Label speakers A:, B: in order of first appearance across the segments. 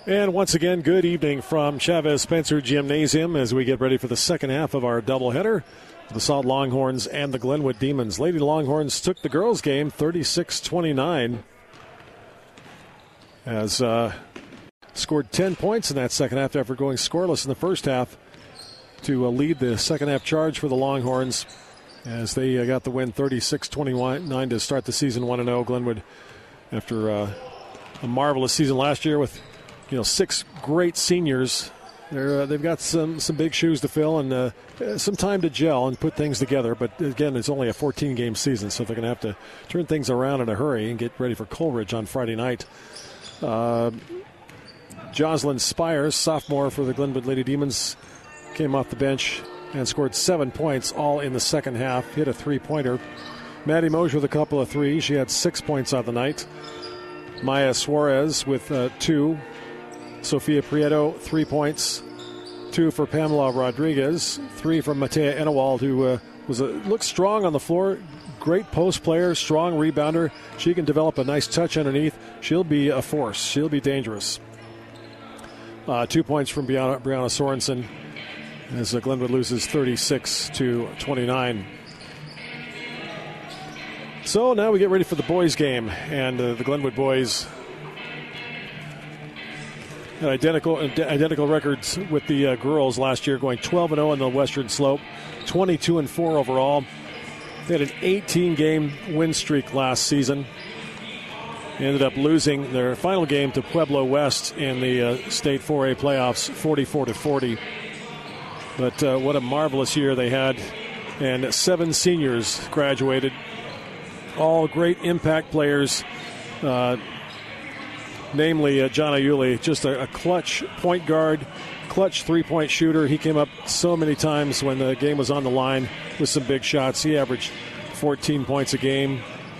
A: And once again, good evening from Chavez Spencer Gymnasium as we get ready for the second half of our doubleheader. The Basalt Longhorns and the Glenwood Demons. Lady Longhorns took the girls' game 36-29 as scored 10 points in that second half after going scoreless in the first half to lead the second half charge for the Longhorns as they got the win 36-29 to start the season 1-0. Glenwood, after a marvelous season last year with 6 great seniors, they've got some big shoes to fill and some time to gel and put things together. But again, it's only a 14-game season, so they're going to have to turn things around in a hurry and get ready for Coleridge on Friday night. Jocelyn Spires, sophomore for the Glenwood Lady Demons, came off the bench and scored 7 points, all in the second half. Hit a three-pointer. Maddie Mosier with a couple of threes. She had 6 points on the night. Maya Suarez with 2. Sophia Prieto, 3 points. 2 for Pamela Rodriguez. 3 from Matea Enewald, who looked strong on the floor. Great post player, strong rebounder. She can develop a nice touch underneath. She'll be a force. She'll be dangerous. 2 points from Brianna Sorensen as Glenwood loses 36-29. So now we get ready for the boys' game, and the Glenwood boys had identical records with the girls last year, going 12-0 on the Western Slope, 22-4 overall. They had an 18-game win streak last season. They ended up losing their final game to Pueblo West in the state 4A playoffs, 44-40. But what a marvelous year they had, and 7 seniors graduated, all great impact players. Namely, John Ayuli, just a clutch point guard, clutch three-point shooter. He came up so many times when the game was on the line with some big shots. He averaged 14 points a game.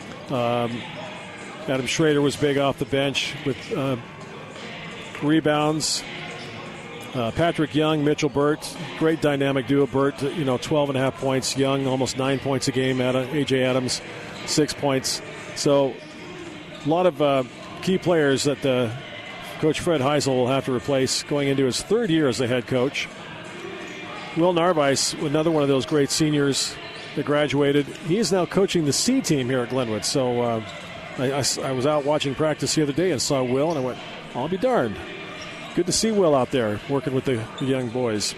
A: Adam Schrader was big off the bench with rebounds. Patrick Young, Mitchell Burt, great dynamic duo. Burt, 12.5 points. Young, almost 9 points a game. A.J. Adams, 6 points. So a lot of key players that Coach Fred Heisel will have to replace going into his third year as the head coach. Will Narvaez, another one of those great seniors that graduated. He is now coaching the C team here at Glenwood. So I was out watching practice the other day and saw Will, and I went, I'll be darned. Good to see Will out there working with the young boys.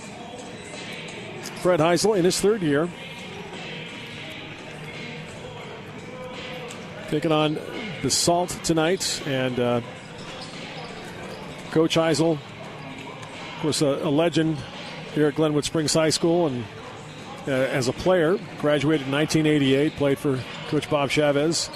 A: Fred Heisel in his third year, taking on Basalt tonight, and Coach Heisel, of course, a legend here at Glenwood Springs High School, and as a player, graduated in 1988, played for Coach Bob Chavez,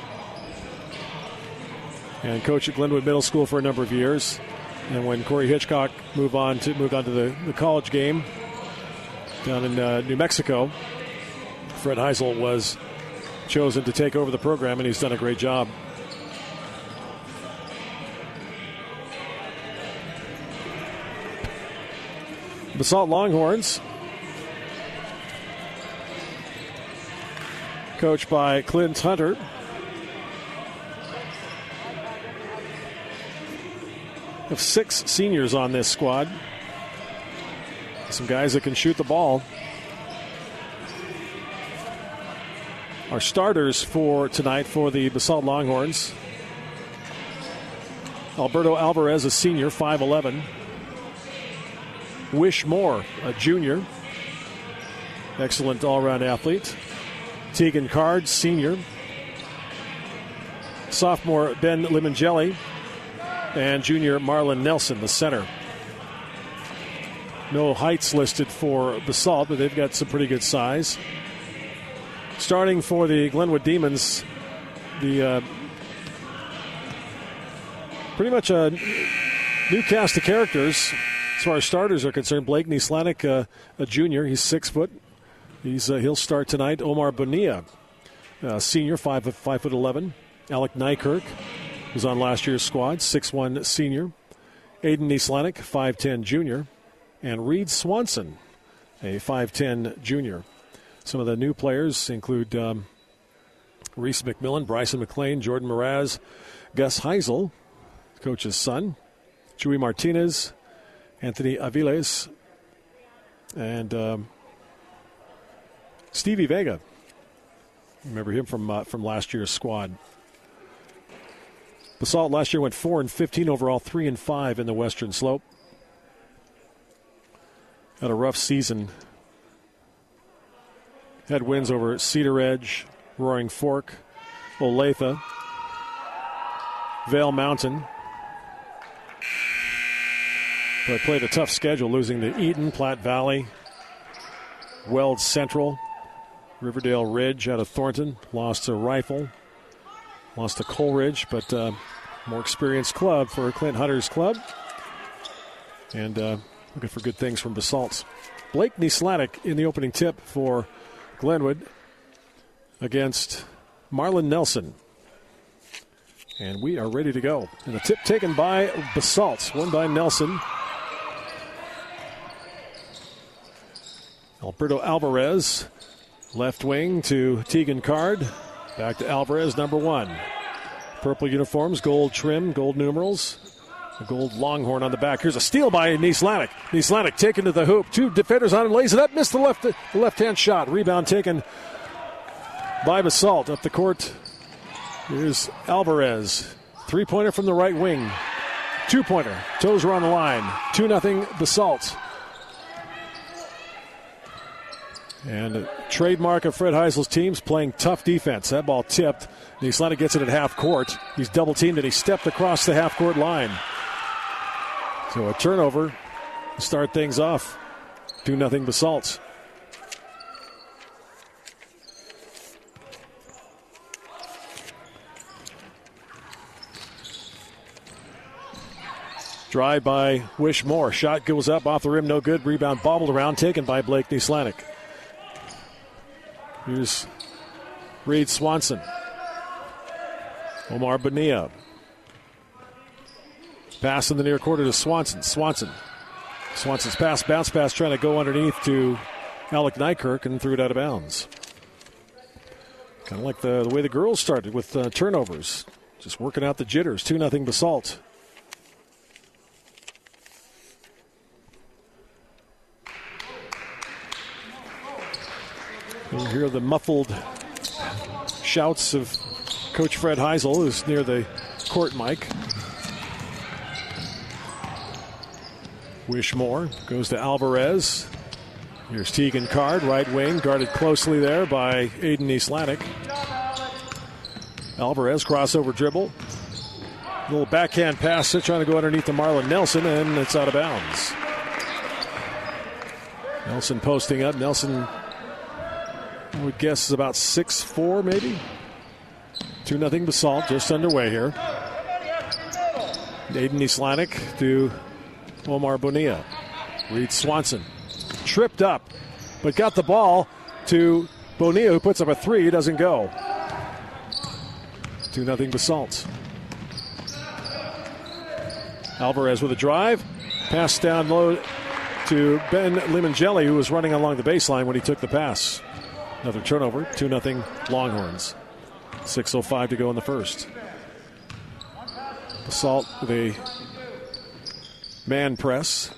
A: and coached at Glenwood Middle School for a number of years. And when Corey Hitchcock moved on to the college game down in New Mexico, Fred Heisel was chosen to take over the program, and he's done a great job. Basalt Longhorns, coached by Clint Hunter. Have 6 seniors on this squad. Some guys that can shoot the ball. Our starters for tonight for the Basalt Longhorns: Alberto Alvarez, a senior, 5'11". Wish Moore, a junior, excellent all-around athlete. Tegan Card, senior. Sophomore Ben Limongelli, and junior Marlon Nelson, the center. No heights listed for Basalt, but they've got some pretty good size. Starting for the Glenwood Demons, the pretty much a new cast of characters as far as starters are concerned. Blake Nislanik, a junior, he's 6 foot. He'll start tonight. Omar Bonilla, senior, 5'11". Alec Nykirk was on last year's squad, 6'1" senior. Aiden Nislanik, 5'10" junior. And Reed Swanson, a 5'10" junior. Some of the new players include Reese McMillan, Bryson McLean, Jordan Mraz, Gus Heisel, coach's son, Chuy Martinez, Anthony Aviles, and Stevie Vega. Remember him from last year's squad. Basalt last year went 4-15 overall, 3-5 in the Western Slope. Had a rough season. Had wins over Cedar Edge, Roaring Fork, Olathe, Vail Mountain. But played a tough schedule, losing to Eaton, Platte Valley, Weld Central, Riverdale Ridge out of Thornton. Lost to Rifle, lost to Coleridge, but more experienced club for Clint Hunter's club. And looking for good things from Basalt. Blake Nislatic in the opening tip for Glenwood against Marlon Nelson. And we are ready to go. And the tip taken by Basalt, won by Nelson. Alberto Alvarez, left wing to Tegan Card. Back to Alvarez, number 1. Purple uniforms, gold trim, gold numerals. A gold longhorn on the back. Here's a steal by Nislatic. Nislatic taken to the hoop. 2 defenders on him, lays it up, missed the left-hand shot. Rebound taken by Basalt up the court. Here's Alvarez. 3-pointer from the right wing. 2-pointer. Toes are on the line. 2-0 Basalt. And a trademark of Fred Heisel's teams, playing tough defense. That ball tipped. Nislatic gets it at half court. He's double teamed and he stepped across the half court line. So a turnover to start things off. 2-0 Basalt. Drive by Wishmore. Shot goes up off the rim, no good. Rebound bobbled around, taken by Blake Nislatic. Here's Reed Swanson. Omar Bonilla. Pass in the near quarter to Swanson. Swanson's pass, bounce pass, trying to go underneath to Alec Nykirk and threw it out of bounds. Kind of like the way the girls started with turnovers. Just working out the jitters. 2-0 Basalt. You'll hear the muffled shouts of Coach Fred Heisel, who's near the court mic. Wishmore goes to Alvarez. Here's Tegan Card, right wing, guarded closely there by Aiden Nislatic. Alvarez, crossover dribble. Little backhand pass, trying to go underneath to Marlon Nelson, and it's out of bounds. Nelson posting up. Nelson, I would guess, is about 6'4", maybe. 2-0 Basalt, just underway here. Aiden Nislatic to Omar Bonilla. Reed Swanson tripped up, but got the ball to Bonilla, who puts up a 3, doesn't go. 2-0 Basalt. Alvarez with a drive. Pass down low to Ben Limongelli, who was running along the baseline when he took the pass. Another turnover, 2-0 Longhorns. 6:05 to go in the first. Basalt with a man press.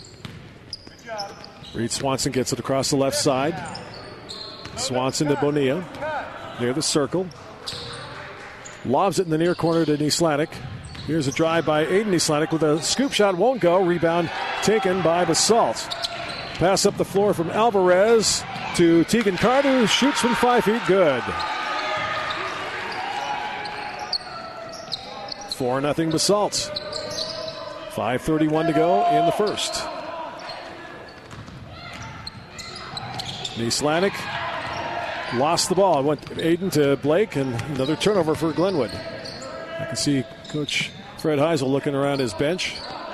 A: Reed Swanson gets it across the left side. Swanson to Bonilla near the circle. Lobs it in the near corner to Nislatic. Here's a drive by Aiden Nislatic with a scoop shot, won't go. Rebound taken by Basalt. Pass up the floor from Alvarez to Tegan Carter, who shoots from 5 feet, good. 4-0 Basalt. 5:31 to go in the first. Nislatic lost the ball. Went Aiden to Blake, and another turnover for Glenwood. I can see Coach Fred Heisel looking around his bench.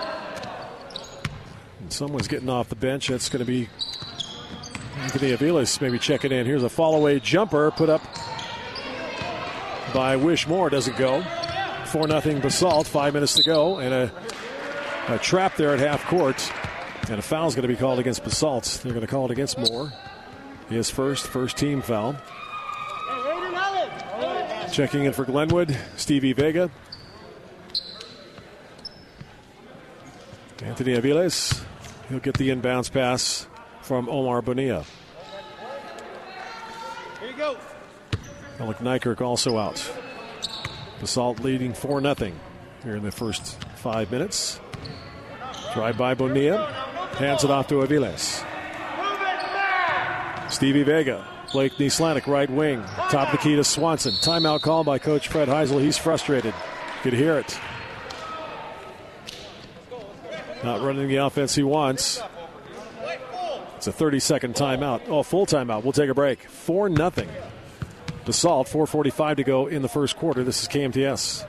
A: And someone's getting off the bench. That's going to be Anthony Aviles maybe checking in. Here's a fall-away jumper put up by Wishmore. Doesn't go. 4-0 Basalt. 5 minutes to go. And a trap there at half court. And a foul's going to be called against Basalt. They're going to call it against Moore. His first team foul. Checking in for Glenwood, Stevie Vega. Anthony Aviles, he'll get the inbounds pass from Omar Bonilla.
B: Here you go.
A: Alec Nykirk also out. Basalt leading 4-0 here in the first 5 minutes. Drive by Bonilla. Hands it off to Aviles. Stevie Vega. Blake Nislanik, right wing. Top of the key to Swanson. Timeout call by Coach Fred Heisel. He's frustrated. You could hear it. Not running the offense he wants. It's a 30-second timeout. Oh, full timeout. We'll take a break. 4-0. Basalt, 4:45 to go in the first quarter. This is KMTS.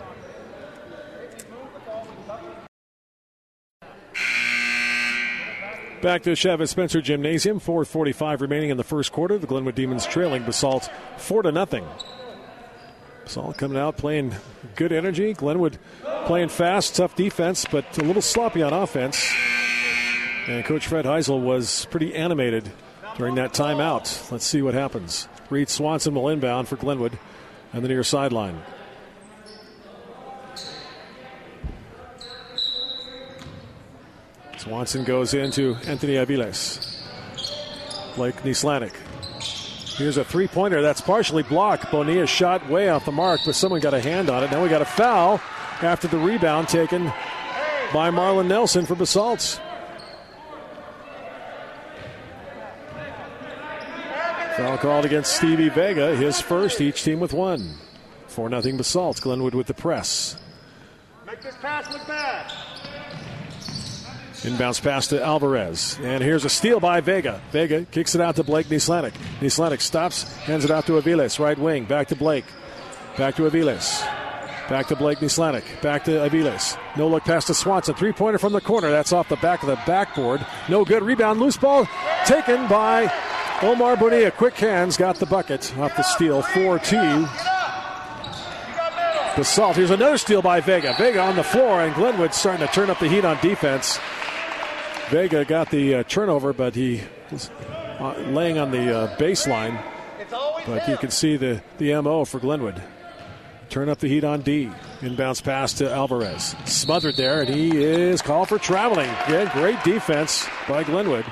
A: Back to Chavez Spencer Gymnasium. 4:45 remaining in the first quarter. The Glenwood Demons trailing Basalt 4-0. Basalt coming out playing good energy. Glenwood playing fast, tough defense, but a little sloppy on offense. And Coach Fred Heisel was pretty animated during that timeout. Let's see what happens. Reed Swanson will inbound for Glenwood on the near sideline. Swanson goes into Anthony Aviles. Blake Nislanik. Here's a three-pointer that's partially blocked. Bonilla shot way off the mark, but someone got a hand on it. Now we got a foul after the rebound taken by Marlon Nelson for Basalt. Foul called against Stevie Vega, his first, each team with one. 4-0 Basalt. Glenwood with the press.
B: Make this pass look bad.
A: Inbounds pass to Alvarez. And here's a steal by Vega. Vega kicks it out to Blake Nislanik. Nislanik stops, hands it out to Aviles. Right wing, back to Blake. Back to Aviles. Back to Blake Nislanik. Back to Aviles. No look pass to Swanson. Three-pointer from the corner. That's off the back of the backboard. No good. Rebound. Loose ball taken by Omar Bonilla. Quick hands. Got the bucket off the steal. 4-2. Basalt. Here's another steal by Vega. Vega on the floor, and Glenwood starting to turn up the heat on defense. Vega got the turnover, but he was laying on the baseline. But you can see the MO for Glenwood. Turn up the heat on D. Inbounds pass to Alvarez. Smothered there, and he is called for traveling. Yeah, great defense by Glenwood.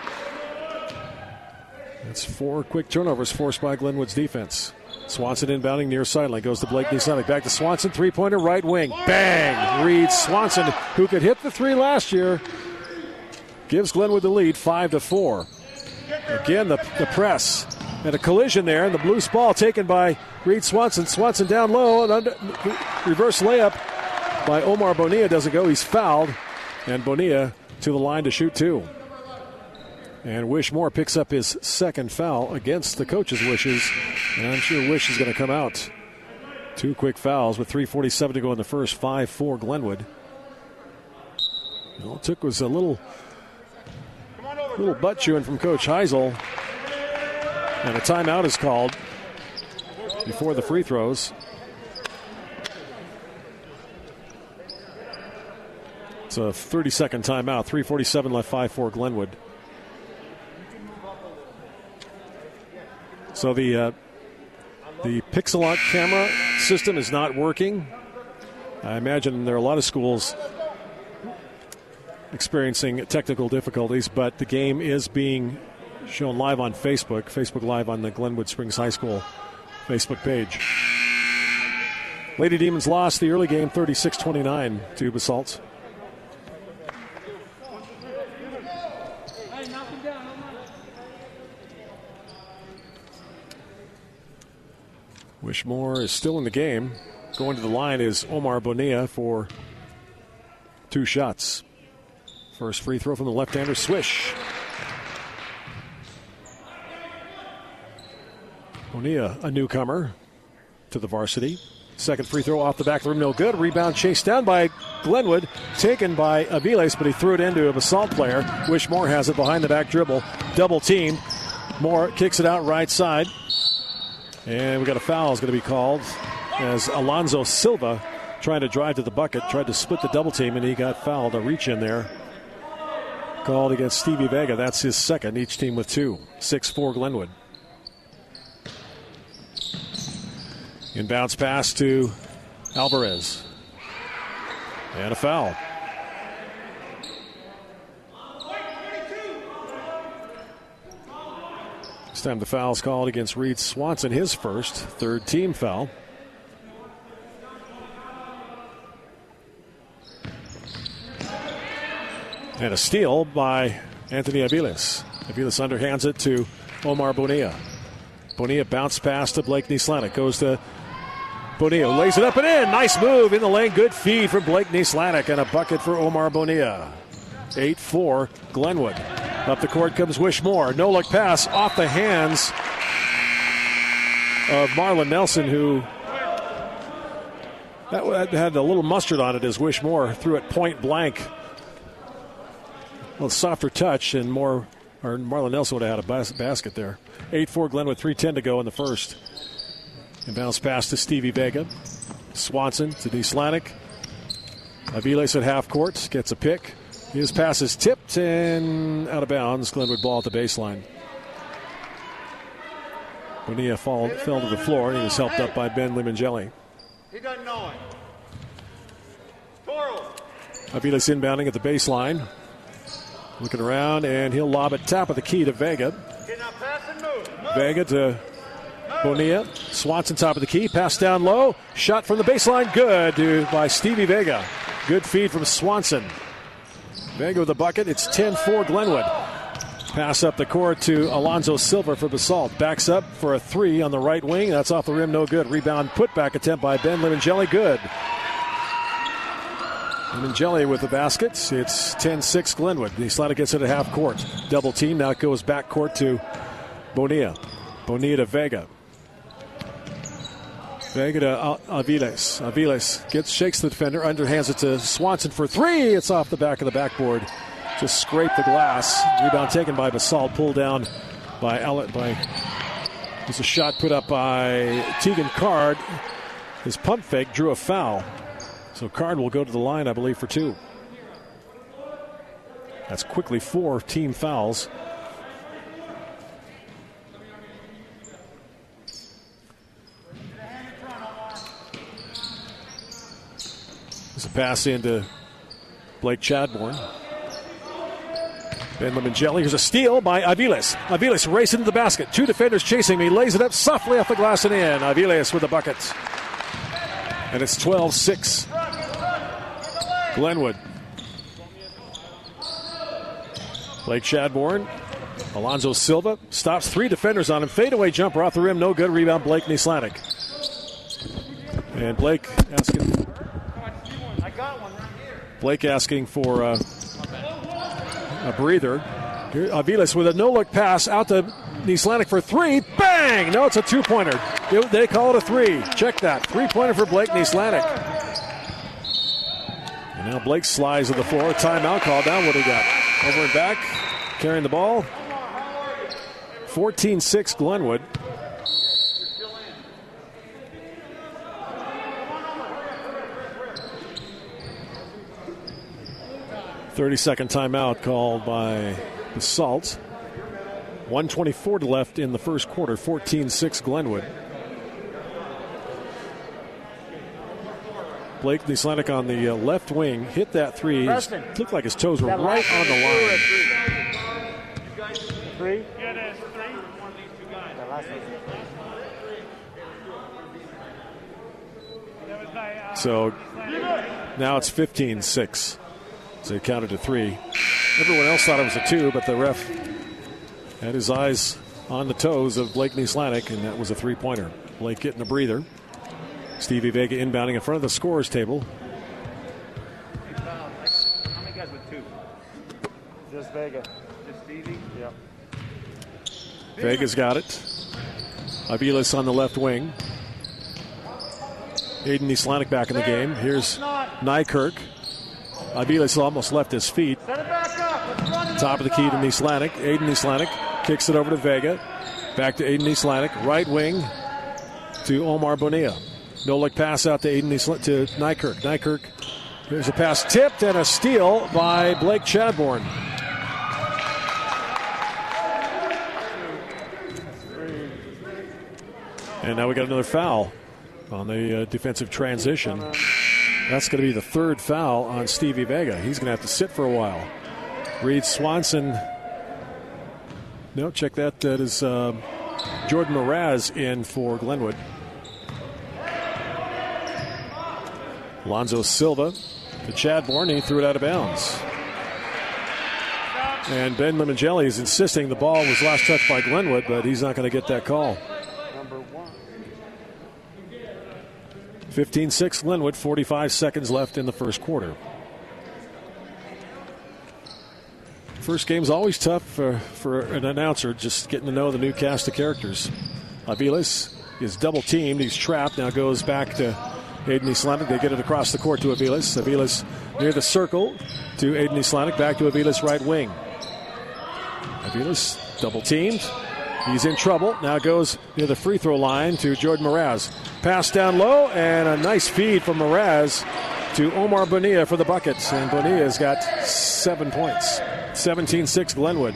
A: That's 4 quick turnovers forced by Glenwood's defense. Swanson inbounding near sideline. Goes to Blake Nislanik. Back to Swanson. Three-pointer, right wing. Bang! Reed Swanson, who could hit the three last year, gives Glenwood the lead, 5-4. Again, the press. And a collision there, and the loose ball taken by Reed Swanson. Swanson down low, and reverse layup by Omar Bonilla doesn't go. He's fouled, and Bonilla to the line to shoot two. And Wishmore picks up his second foul against the coach's wishes, and I'm sure Wish is going to come out. 2 quick fouls with 3:47 to go in the first. 5-4 Glenwood. All it took was a little butt chewing from Coach Heisel. And a timeout is called before the free throws. It's a 30-second timeout. 3:47 left, 5-4 Glenwood. So the Pixelot camera system is not working. I imagine there are a lot of schools experiencing technical difficulties, but the game is being shown live on Facebook Live on the Glenwood Springs High School Facebook page. Lady Demons lost the early game 36-29 to Basalt. Wishmore is still in the game. Going to the line is Omar Bonilla for 2 shots. First free throw from the left-hander, swish. Bonilla, a newcomer to the varsity. Second free throw off the back of the rim, no good. Rebound chased down by Glenwood, taken by Aviles, but he threw it into a Basalt player. Wishmore has it behind the back dribble. Double teamed. Moore kicks it out right side. And we got a foul is going to be called as Alonzo Silva trying to drive to the bucket, tried to split the double team, and he got fouled. A reach in there. Called against Stevie Vega. That's his second, each team with 2. 6-4 Glenwood. Inbounds pass to Alvarez. And a foul. This time the foul's called against Reed Swanson, his first, third team foul. And a steal by Anthony Aviles. Aviles underhands it to Omar Bonilla. Bonilla bounced pass to Blake Neslanik. Goes to Bonilla, lays it up and in. Nice move in the lane. Good feed from Blake Neslanik and a bucket for Omar Bonilla. 8-4 Glenwood. Up the court comes Wishmore. No-look pass off the hands of Marlon Nelson, who that had a little mustard on it as Wishmore threw it point blank. Well, softer touch and Marlon Nelson would have had a basket there. 8-4 Glenwood, 3:10 to go in the first. Inbounds pass to Stevie Vega. Swanson to Neslanik. Aviles at half court, gets a pick. His pass is tipped and out of bounds. Glenwood ball at the baseline. Bonilla fell to the floor and he was helped up by Ben Limongelli.
B: He doesn't know it.
A: Aviles inbounding at the baseline. Looking around, and he'll lob it top of the key to Vega. Vega to Bonilla. Swanson top of the key. Pass down low. Shot from the baseline. Good by Stevie Vega. Good feed from Swanson. Vega with the bucket. It's 10-4 Glenwood. Pass up the court to Alonzo Silva for Basalt. Backs up for a three on the right wing. That's off the rim. No good. Rebound putback attempt by Ben Limongelli. Good. Limongelli with the baskets. It's 10-6 Glenwood. Neslanik gets it at half court. Double team. Now it goes back court to Bonilla. Bonilla to Vega. Vega to Aviles. Aviles shakes the defender. Underhands it to Swanson for three. It's off the back of the backboard. Just scraped the glass. Rebound taken by Basalt. Pulled down by there's a shot put up by Tegan Card. His pump fake drew a foul. So Card will go to the line, I believe, for two. That's quickly 4 team fouls. There's a pass into Blake Chadbourne. Ben Limongelli. Here's a steal by Aviles. Aviles racing to the basket. 2 defenders chasing me. Lays it up softly off the glass and in. Aviles with the bucket. And it's 12-6. Glenwood. Blake Chadbourne. Alonzo Silva stops 3 defenders on him. Fadeaway jumper off the rim. No good. Rebound Blake Neslanik. And Blake asking. Blake asking for a breather. Here, Aviles with a no-look pass out to Neslanik for 3. Bang! No, it's a 2-pointer. They call it a 3. Check that. 3-pointer for Blake Neslanik. And now Blake slides to the floor. Timeout called down. What do you got? Over and back. Carrying the ball. 14-6 Glenwood. Thirty-second timeout called by Basalt. 1:24 to left in the first quarter. 14-6 Glenwood. Blake Neslanik on the left wing hit that 3. Looked like his toes were right on the line.
B: 3? Yeah, there's 3. One of these 2 guys.
A: So now it's 15-6. So he counted to 3. Everyone else thought it was a 2, but the ref had his eyes on the toes of Blake Neslanik, and that was a 3-pointer. Blake getting a breather. Stevie Vega inbounding in front of the scorer's table.
B: How many guys with 2? Just Vega. Just Stevie? Yep.
A: Vega's got it. Aviles on the left wing. Aiden Neslanik back in the game. Here's Nykirk. Aviles almost left his feet. Top of the key to Neslanik. Aiden Neslanik kicks it over to Vega. Back to Aiden Neslanik. Right wing to Omar Bonilla. No-look pass out to to Nykirk. Nykirk, here's a pass tipped and a steal by Blake Chadbourne. And now we got another foul on the defensive transition. That's going to be the 3rd foul on Stevie Vega. He's going to have to sit for a while. Reed Swanson. No, check that. That is Jordan Mraz in for Glenwood. Alonzo Silva to Chadbourne. He threw it out of bounds. And Ben Limongelli is insisting the ball was last touched by Glenwood, but he's not going to get that call. 15-6 Glenwood, 45 seconds left in the first quarter. First game's always tough for an announcer, just getting to know the new cast of characters. Aviles is double teamed. He's trapped. Now goes back to Aiden Islamic. They get it across the court to Aviles. Aviles near the circle to Aiden Islamic. Back to Aviles right wing. Aviles double teamed. He's in trouble. Now goes near the free throw line to Jordan Mraz. Pass down low and a nice feed from Mraz to Omar Bonilla for the buckets. And Bonilla's got 7 points. 17-6 Glenwood.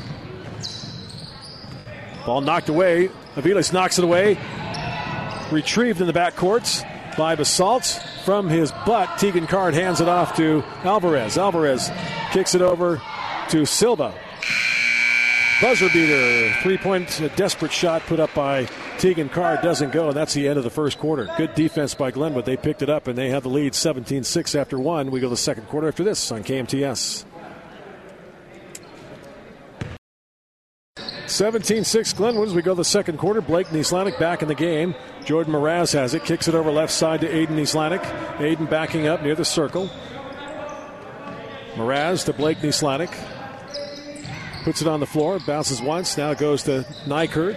A: Ball knocked away. Aviles knocks it away. Retrieved in the backcourt by Basalt. From his butt, Tegan Card hands it off to Alvarez. Alvarez kicks it over to Silva. Buzzer beater. 3-point desperate shot put up by Tegan Card doesn't go, and that's the end of the first quarter. Good defense by Glenwood. They picked it up, and they have the lead 17-6 after one. We go to the second quarter after this on KMTS. 17-6 Glenwood as we go to the second quarter. Blake Nislanik back in the game. Jordan Mraz has it. Kicks it over left side to Aiden Nislanik. Aiden backing up near the circle. Mraz to Blake Nislanik. Puts it on the floor. Bounces once. Now goes to Nykirk.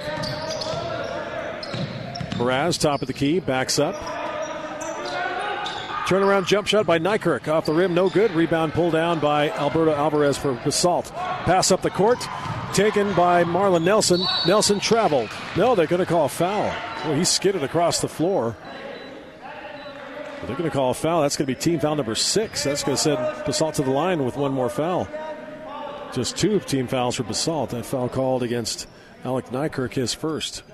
A: Mraz, top of the key. Backs up. Turnaround jump shot by Nykirk. Off the rim. No good. Rebound pulled down by Alberto Alvarez for Basalt. Pass up the court. Taken by Marlon Nelson. Nelson traveled. No, they're going to call a foul. Well, he skidded across the floor. But they're going to call a foul. That's going to be team foul number 6. That's going to send Basalt to the line with one more foul. Just 2 team fouls for Basalt. That foul called against Alec Nykirk, his first.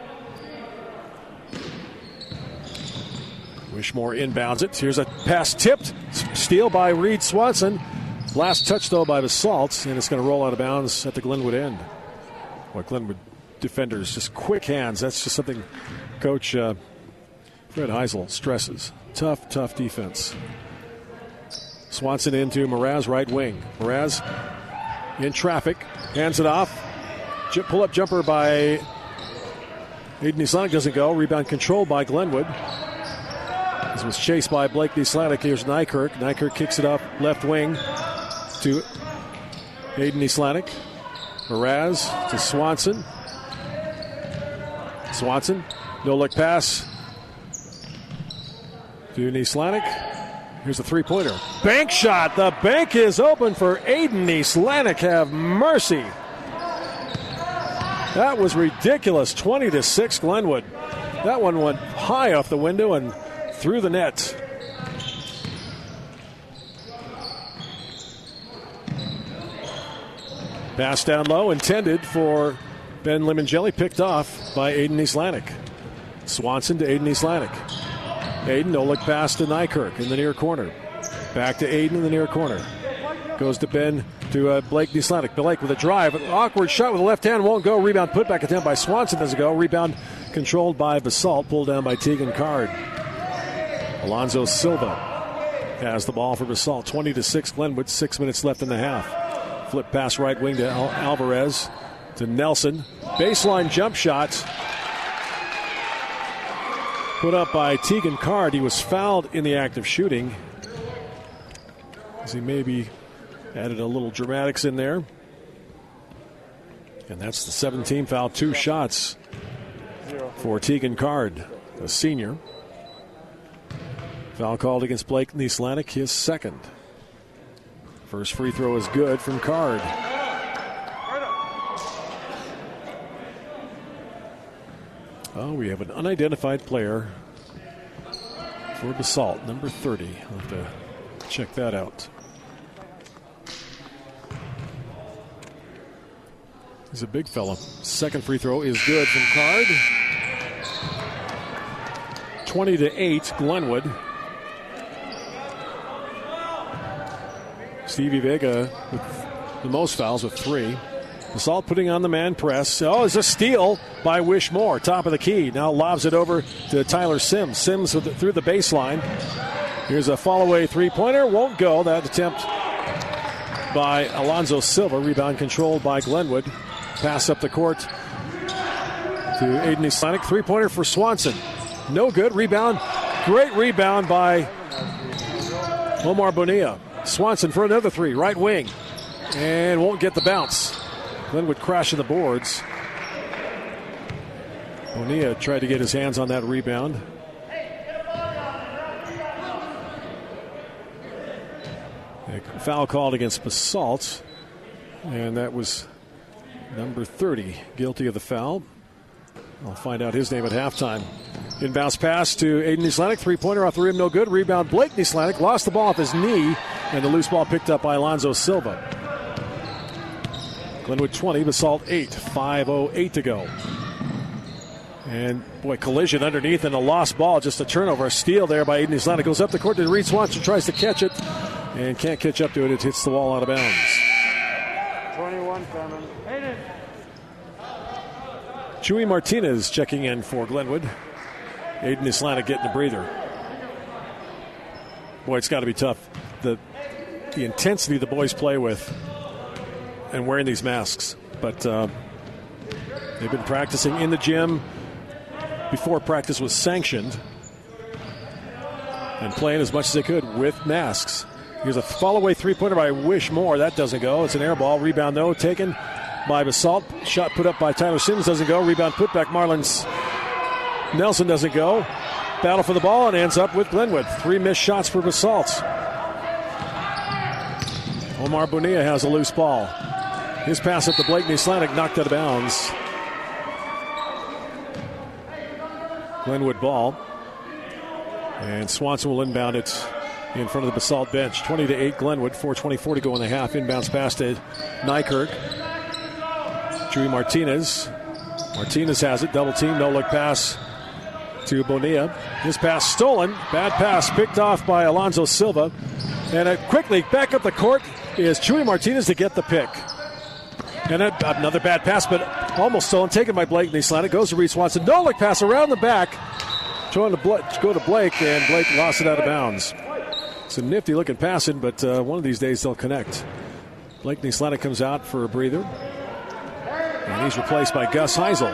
A: Wishmore inbounds it. Here's a pass tipped. Steal by Reed Swanson. Last touch, though, by Basalt, and it's going to roll out of bounds at the Glenwood end. Glenwood defenders, just quick hands. That's just something Coach Fred Heisel stresses. Tough defense. Swanson into Mraz, right wing. Mraz in traffic, hands it off. Pull-up jumper by Aiden Islamic doesn't go. Rebound controlled by Glenwood. This was chased by Blake Islamic. Here's Nykirk. Nykirk kicks it up left wing to Aiden Islamic. Mraz to Swanson. Swanson, no-look pass to Islamic. Here's a three-pointer. Bank shot. The bank is open for Aiden Islamic. Have mercy. That was ridiculous. 20-6 Glenwood. That one went high off the window and through the net. Pass down low, intended for Ben Limongelli, picked off by Aiden Islamic. Swanson to Aiden Islamic. Aiden, no-look pass to Nykirk in the near corner. Back to Aiden in the near corner. Goes to Ben to Blake Islamic. Blake with a drive. An awkward shot with the left hand, won't go. Rebound put back attempt by Swanson, doesn't go. Rebound controlled by Basalt, pulled down by Tegan Card. Alonzo Silva has the ball for Basalt. 20-6 Glenwood, 6 minutes left in the half. Flip pass right wing to Alvarez to Nelson. Baseline jump shot put up by Tegan Card. He was fouled in the act of shooting, as he maybe added a little dramatics in there. And that's the 17 foul, 2 shots for Tegan Card, a senior. Foul called against Blake Nislanik, his second. First free throw is good from Card. Oh, we have an unidentified player for Basalt, number 30. I'll have to check that out. He's a big fella. Second free throw is good from Card. 20-8, Glenwood. Stevie Vega with the most fouls with 3. Basalt putting on the man press. Oh, it's a steal by Wishmore. Top of the key. Now lobs it over to Tyler Sims. Sims through the baseline. Here's a fall-away three-pointer. Won't go. That attempt by Alonzo Silva. Rebound controlled by Glenwood. Pass up the court to Aiden Islanic. Three-pointer for Swanson. No good. Rebound. Great rebound by Omar Bonilla. Swanson for another three. Right wing. And won't get the bounce. Glenwood crashing the boards. Bonilla tried to get his hands on that rebound. A foul called against Basalt. And that was number 30, guilty of the foul. I'll find out his name at halftime. Inbounds pass to Aiden Islanic. Three-pointer off the rim, no good. Rebound, Blake Islanic lost the ball off his knee, and the loose ball picked up by Alonzo Silva. Glenwood 20, Basalt 8. 5:08 to go. And, boy, collision underneath and a lost ball. Just a turnover. A steal there by Aiden Islanic. Goes up the court to Reed Swanson. Tries to catch it and can't catch up to it. It hits the wall out of bounds.
B: 21 coming.
A: Chewy Martinez checking in for Glenwood. Aiden Islanic getting a breather. Boy, it's got to be tough. The intensity the boys play with and wearing these masks. But they've been practicing in the gym before practice was sanctioned and playing as much as they could with masks. Here's a fall-away three-pointer by Wishmore. That doesn't go. It's an air ball. Rebound, though, taken by Basalt. Shot put up by Tyler Sims doesn't go. Rebound put back. Marlins Nelson doesn't go. Battle for the ball and ends up with Glenwood. 3 missed shots for Basalt. Omar Bonilla has a loose ball. His pass up to Blake Islanic knocked out of bounds. Glenwood ball. And Swanson will inbound it in front of the Basalt bench. 20-8 Glenwood. 4:24 to go in the half. Inbounds pass to Nykirk. Chewy Martinez. Martinez has it. Double team. No look pass to Bonilla. His pass stolen. Bad pass picked off by Alonzo Silva. And quickly back up the court is Chewy Martinez to get the pick. And another bad pass, but almost stolen. Taken by Blake Islanic. Goes to Reed Swanson. No look pass around the back. Trying to go to Blake, and Blake lost it out of bounds. It's a nifty looking passing, but one of these days they'll connect. Blake Islanic comes out for a breather. And he's replaced by Gus Heisel.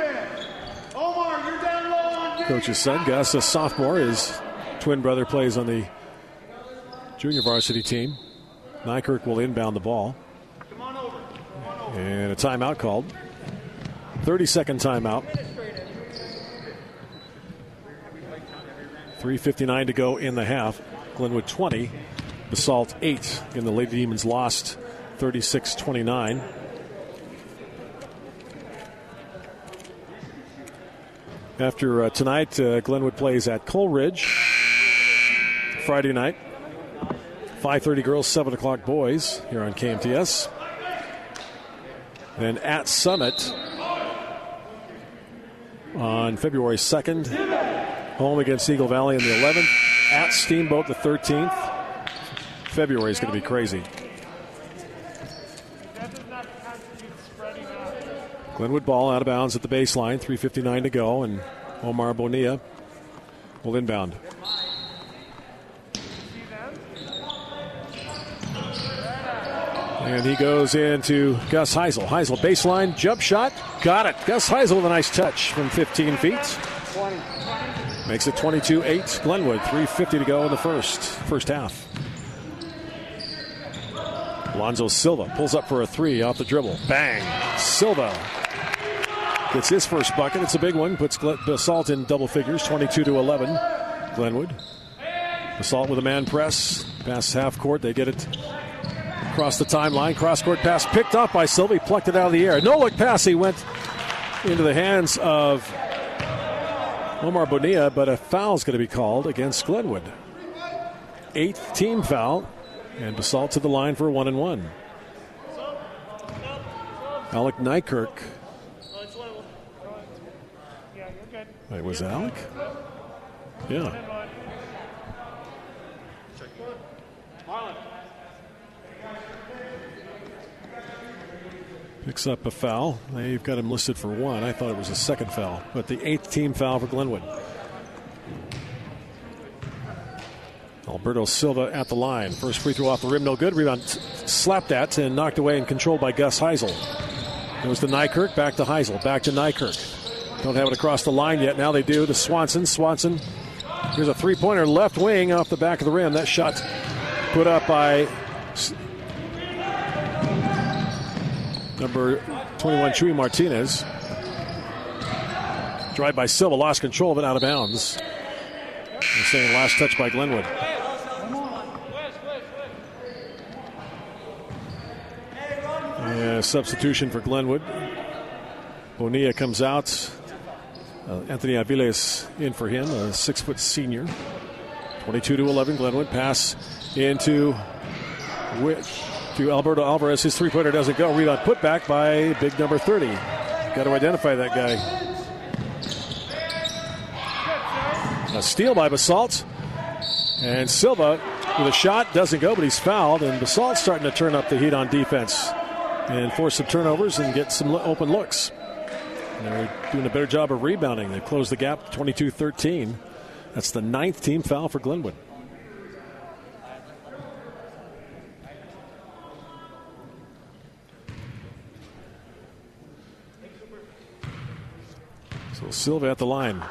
A: Coach's son, Gus, a sophomore. His twin brother plays on the junior varsity team. Nykirk will inbound the ball. And a timeout called. 30-second timeout. 3:59 to go in the half. Glenwood 20, Basalt 8. And the Lady Demons lost 36-29. After tonight, Glenwood plays at Coleridge Friday night. 5:30 girls, 7 o'clock boys here on KMTS. Then at Summit on February 2nd, home against Eagle Valley on the 11th. At Steamboat the 13th. February is going to be crazy. Glenwood ball out of bounds at the baseline. 3:59 to go, and Omar Bonilla will inbound. And he goes into Gus Heisel. Heisel baseline, jump shot, got it. Gus Heisel with a nice touch from 15 feet.
B: 20.
A: Makes it 22-8 Glenwood. 3:50 to go in the first half. Alonzo Silva pulls up for a three off the dribble. Bang! Silva gets his first bucket. It's a big one. Puts Basalt in double figures. 22-11 Glenwood. Basalt with a man press. Pass half court. They get it across the timeline. Cross-court pass picked off by Silva. He plucked it out of the air. No-look pass. He went into the hands of Omar Bonilla, but a foul's going to be called against Glenwood. 8th team foul, and Basalt to the line for a 1-and-1. Alec Nykirk. Wait, was it Alec? Yeah. Picks up a foul. They've got him listed for one. I thought it was a second foul, but the 8th team foul for Glenwood. Alberto Silva at the line. First free throw off the rim, no good. Rebound slapped at and knocked away and controlled by Gus Heisel. Goes to Nykirk, back to Heisel, back to Nykirk. Don't have it across the line yet. Now they do to Swanson. Swanson, here's a three-pointer left wing off the back of the rim. That shot put up by number 21, Chuy Martinez. Drive by Silva, lost control of it, out of bounds. They're saying last touch by Glenwood. Substitution for Glenwood. Bonilla comes out. Anthony Aviles in for him, a 6-foot senior. 22-11, Glenwood. Pass into to Alberto Alvarez. His three-pointer doesn't go. Rebound put back by big number 30. Got to identify that guy. A steal by Basalt. And Silva with a shot. Doesn't go, but he's fouled. And Basalt's starting to turn up the heat on defense and force some turnovers and get some open looks. And they're doing a better job of rebounding. They've closed the gap 22-13. That's the 9th team foul for Glenwood. So Silva at the line.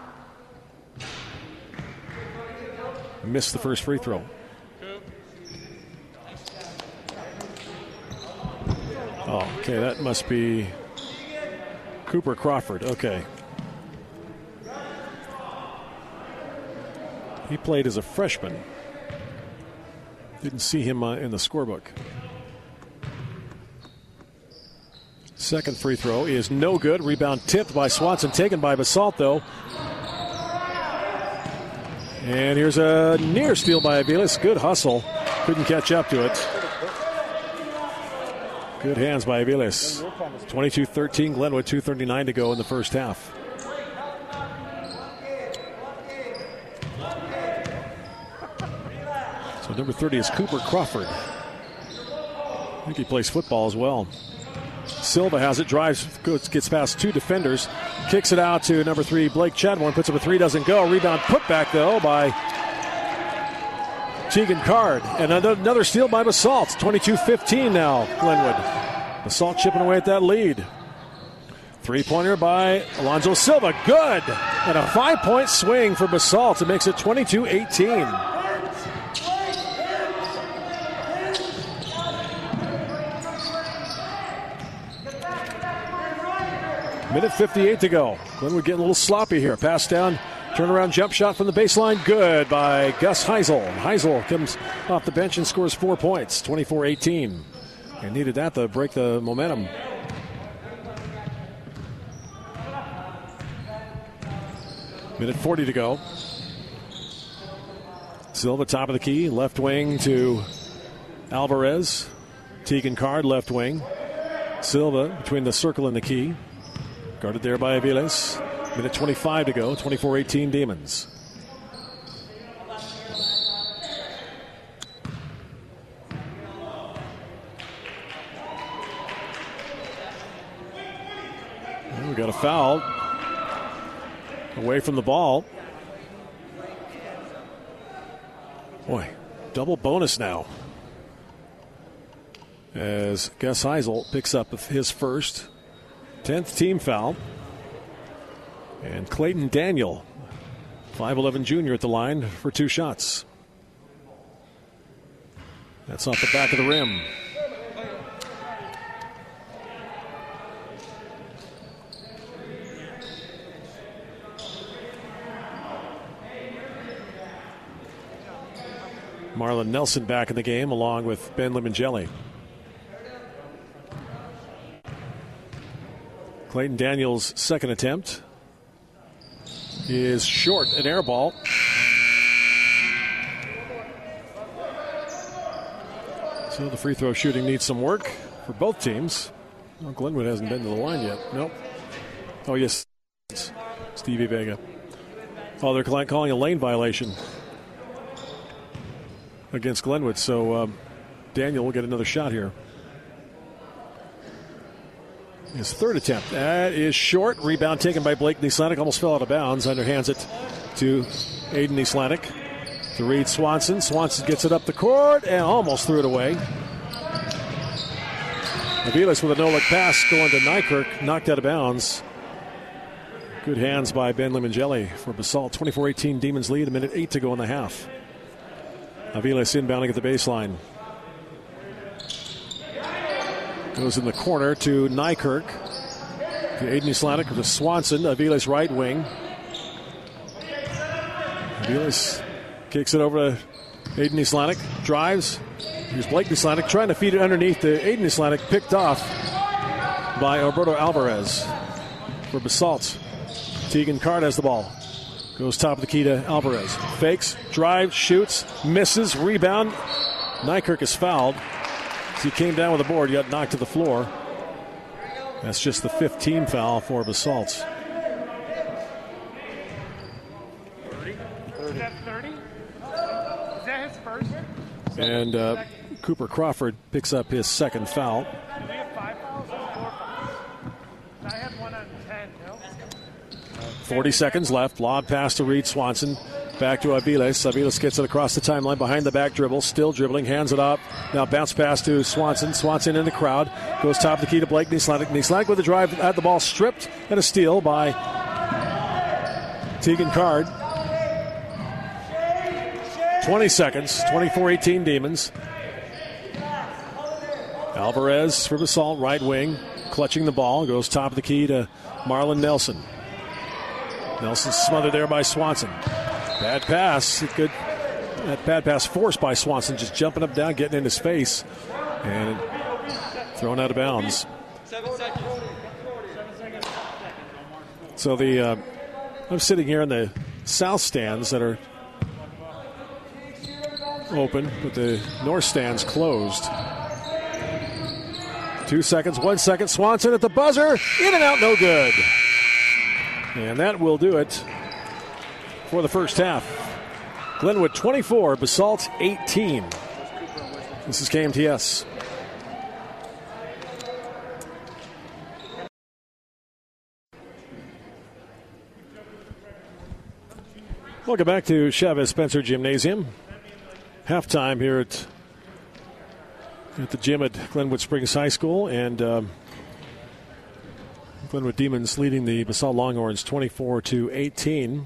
A: Missed the first free throw. Oh, okay, that must be Cooper Crawford. Okay. He played as a freshman. Didn't see him in the scorebook. Second free throw is no good. Rebound tipped by Swanson, taken by Basalt, though. And here's a near steal by Aviles. Good hustle. Couldn't catch up to it. Good hands by Aviles. 22-13, Glenwood, 2:39 to go in the first half. So number 30 is Cooper Crawford. I think he plays football as well. Silva has it, drives, gets past two defenders, kicks it out to number 3, Blake Chadbourne, puts up a three, doesn't go. Rebound put back, though, by Tegan Card. And another steal by Basalt. 22-15 now, Glenwood. Basalt chipping away at that lead. Three-pointer by Alonzo Silva. Good! And a 5-point swing for Basalt. It makes it 22-18. Minute 58 to go. Glenwood getting a little sloppy here. Pass down, turnaround jump shot from the baseline. Good by Gus Heisel. Heisel comes off the bench and scores 4 points. 24-18. And needed that to break the momentum. Minute 40 to go. Silva top of the key. Left wing to Alvarez. Tegan Card left wing. Silva between the circle and the key. Guarded there by Aviles. Minute 25 to go. 24-18 Demons. And we got a foul. Away from the ball. Boy, double bonus now. As Gus Heisel picks up his first 10th team foul. And Clayton Daniel, 5'11 junior at the line for 2 shots. That's off the back of the rim. Marlon Nelson back in the game along with Ben Limongelli. Clayton Daniels' second attempt is short, an air ball. So the free throw shooting needs some work for both teams. Well, Glenwood hasn't been to the line yet. Nope. Oh, yes. Stevie Vega. Oh, they're calling a lane violation against Glenwood. So Daniel will get another shot here. His third attempt. That is short. Rebound taken by Blake Nislanik. Almost fell out of bounds. Underhands it to Aiden Nislanik. To Reed Swanson. Swanson gets it up the court and almost threw it away. Aviles with a no-look pass going to Nykirk. Knocked out of bounds. Good hands by Ben Limangeli for Basalt. 24-18 Demons lead. 1:08 to go in the half. Aviles inbounding at the baseline. Goes in the corner to Nykirk. To Aiden Nislanik to Swanson. Aviles right wing. Aviles kicks it over to Aiden Nislanik. Drives. Here's Blake Nislanik trying to feed it underneath to Aiden Nislanik. Picked off by Alberto Alvarez for Basalt. Tegan Card has the ball. Goes top of the key to Alvarez. Fakes, drives, shoots, misses, rebound. Nykirk is fouled. As he came down with the board, he got knocked to the floor. That's just the 5th team foul for Basalt.
B: 30? Is that 30? Is that his first?
A: And Cooper Crawford picks up his second foul.
B: Do we have 5 fouls or 4 fouls? I had one on 10, no?
A: 40 seconds left. Lob pass to Reed Swanson. Back to Aviles. Aviles gets it across the timeline behind the back dribble. Still dribbling. Hands it up. Now bounce pass to Swanson. Swanson in the crowd. Goes top of the key to Blake Nislanik. Nislanik with the drive. Had the ball stripped and a steal by Tegan Card. 20 seconds. 24-18 Demons. Alvarez for Basalt. Right wing. Clutching the ball. Goes top of the key to Marlon Nelson. Nelson smothered there by Swanson. Bad pass. That bad pass forced by Swanson, just jumping up, down, getting in his face, and thrown out of bounds.
C: 7 seconds.
A: So I'm sitting here in the south stands that are open, but the north stands closed. 2 seconds, 1 second. Swanson at the buzzer. In and out, no good. And that will do it for the first half. Glenwood 24, Basalt 18. This is KMTS. Welcome back to Chavez Spencer Gymnasium. Halftime here at the gym at Glenwood Springs High School, and Glenwood Demons leading the Basalt Longhorns 24-18.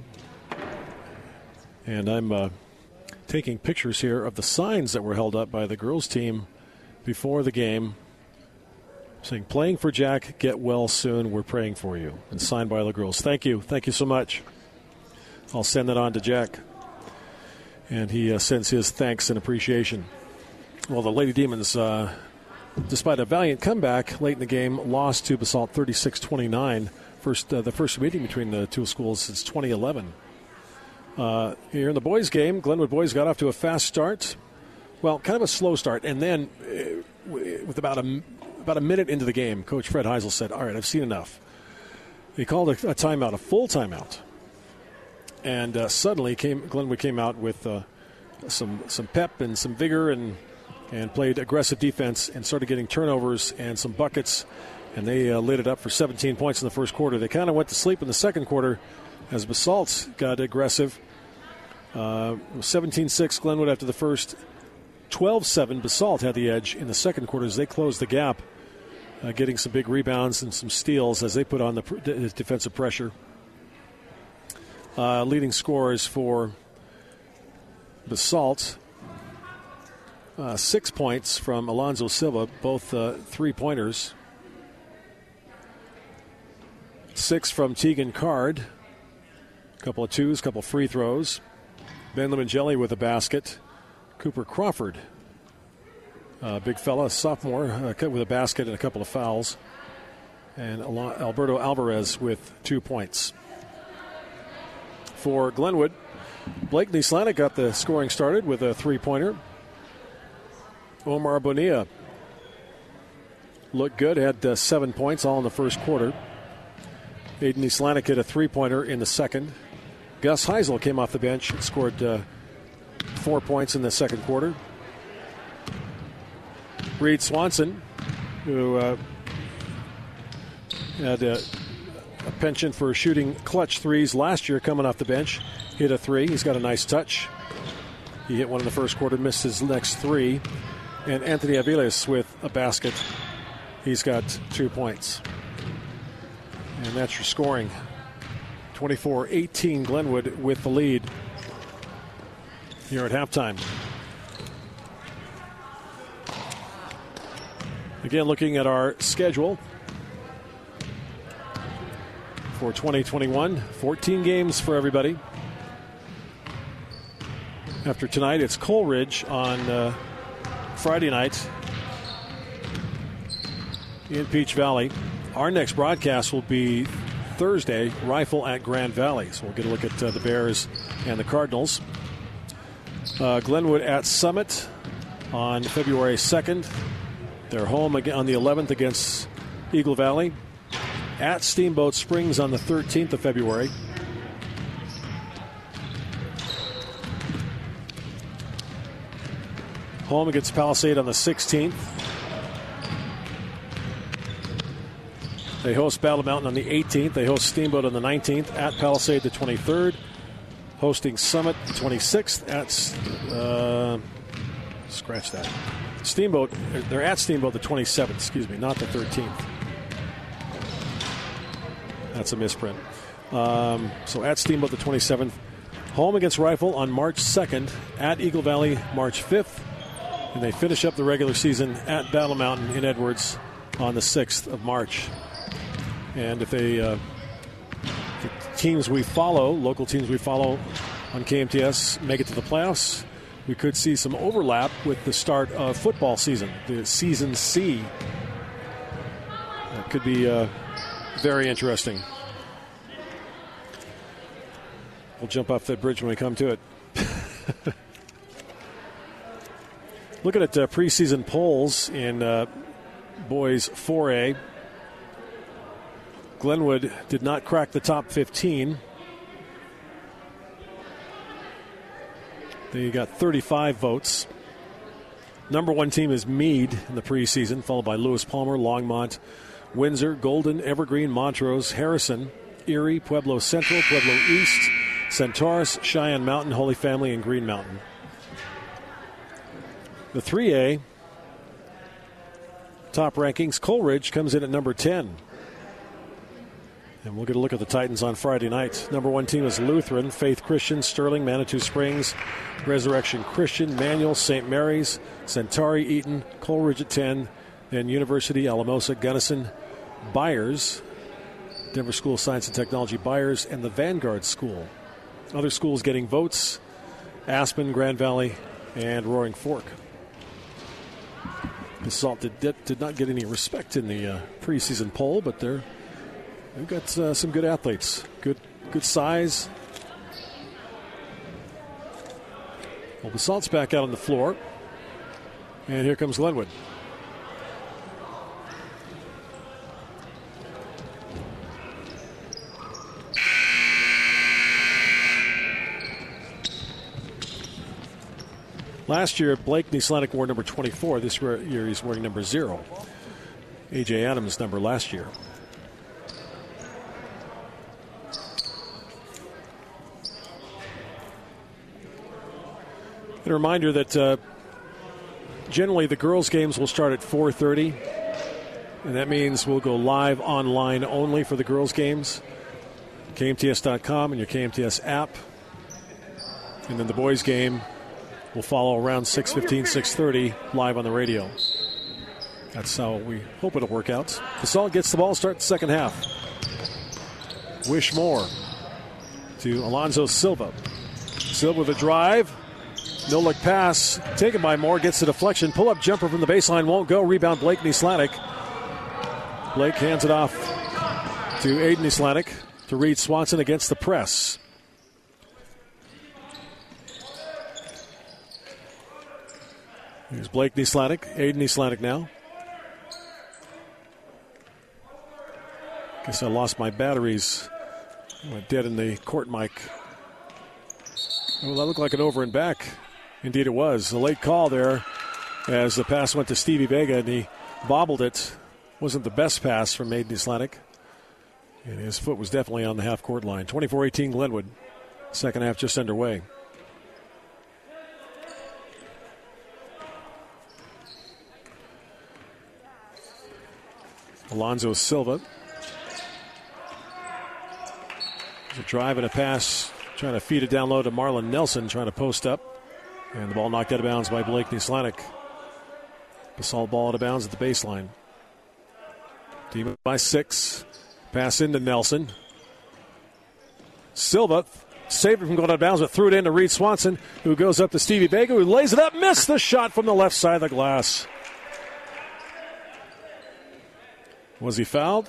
A: And I'm taking pictures here of the signs that were held up by the girls team before the game, saying, "Playing for Jack, get well soon, we're praying for you," and signed by the girls. Thank you so much. I'll send that on to Jack, and he sends his thanks and appreciation. Well, the Lady Demons, despite a valiant comeback late in the game, lost to Basalt 36-29. The first meeting between the two schools since 2011. Here in the boys' game, Glenwood boys got off to a fast start. Well, kind of a slow start, and then with about a minute into the game, Coach Fred Heisel said, "All right, I've seen enough." He called a timeout, a full timeout, and suddenly Glenwood came out with some pep and some vigor and played aggressive defense and started getting turnovers and some buckets, and they lit it up for 17 points in the first quarter. They kind of went to sleep in the second quarter as Basalt got aggressive. 17-6 Glenwood after the first. 12-7 Basalt had the edge in the second quarter as they closed the gap, getting some big rebounds and some steals as they put on the defensive pressure. Leading scorers for Basalt, 6 points from Alonzo Silva, both 3-pointers. 6 from Tegan Card. Couple of twos, couple of free throws. Ben Limangeli with a basket. Cooper Crawford, big fella, sophomore, with a basket and a couple of fouls. And Alberto Alvarez with 2 points. For Glenwood, Blake Nislanik got the scoring started with a 3-pointer. Omar Bonilla looked good, had 7 points, all in the first quarter. Aiden Nislanik hit a 3-pointer in the second. Gus Heisel came off the bench and scored 4 points in the second quarter. Reed Swanson, who had a penchant for shooting clutch threes last year coming off the bench. Hit a three. He's got a nice touch. He hit one in the first quarter, missed his next three. And Anthony Aviles with a basket. He's got 2 points. And that's your scoring. 24-18 Glenwood with the lead here at halftime. Again, looking at our schedule for 2021, 14 games for everybody. After tonight, it's Coleridge on Friday night in Peach Valley. Our next broadcast will be Thursday, Rifle at Grand Valley. So we'll get a look at the Bears and the Cardinals. Glenwood at Summit on February 2nd. They're home again on the 11th against Eagle Valley. At Steamboat Springs on the 13th of February. Home against Palisade on the 16th. They host Battle Mountain on the 18th. They host Steamboat on the 19th. At Palisade the 23rd. Hosting Summit the 26th. At scratch that. Steamboat. They're at Steamboat the 27th. Excuse me, not the 13th. That's a misprint. So at Steamboat the 27th. Home against Rifle on March 2nd. At Eagle Valley March 5th. And they finish up the regular season at Battle Mountain in Edwards on the 6th of March. And if the teams we follow, local teams we follow on KMTS, make it to the playoffs, we could see some overlap with the start of football season, the Season C. That could be very interesting. We'll jump off that bridge when we come to it. Looking at preseason polls in boys 4A. Glenwood did not crack the top 15. They got 35 votes. Number one team is Meade in the preseason, followed by Lewis Palmer, Longmont, Windsor, Golden, Evergreen, Montrose, Harrison, Erie, Pueblo Central, Pueblo East, Centaurus, Cheyenne Mountain, Holy Family, and Green Mountain. The 3A top rankings, Coleridge comes in at number 10. And we'll get a look at the Titans on Friday night. Number one team is Lutheran, Faith Christian, Sterling, Manitou Springs, Resurrection Christian, Manual, St. Mary's, Centauri, Eaton, Coleridge at 10, then University, Alamosa, Gunnison, Byers, Denver School of Science and Technology, Byers, and the Vanguard School. Other schools getting votes, Aspen, Grand Valley, and Roaring Fork. Basalt did not get any respect in the preseason poll, but they've got some good athletes. Good size. Well, Basalt's back out on the floor. And here comes Glenwood. Last year, Blake Nislanik wore number 24. This year, he's wearing number 0. A.J. Adams' number last year. And a reminder that generally the girls' games will start at 4:30. And that means we'll go live online only for the girls' games. KMTS.com and your KMTS app. And then the boys' game will follow around 6:15, 6:30 live on the radio. That's how we hope it'll work out. Basalt gets the ball, start the second half. Wishmore to Alonzo Silva. Silva with a drive. No-look pass taken by Moore. Gets the deflection. Pull-up jumper from the baseline won't go. Rebound Blake Nislanik. Blake hands it off to Aiden Nislanik to Reed Swanson against the press. Here's Blake Nislanik. Aiden Nislanik now. Guess I lost my batteries. Went dead in the court mic. Well, that looked like an over and back. Indeed it was. A late call there as the pass went to Stevie Vega and he bobbled it. Wasn't the best pass from Aiden Nislanik. And his foot was definitely on the half-court line. 24-18 Glenwood. Second half just underway. Alonzo Silva. A drive and a pass, trying to feed it down low to Marlon Nelson, trying to post up. And the ball knocked out of bounds by Blake Nislanik. Basalt ball out of bounds at the baseline. Demon by 6. Pass into Nelson. Silva saved it from going out of bounds, but threw it in to Reed Swanson, who goes up to Stevie Vega, who lays it up, missed the shot from the left side of the glass. Was he fouled?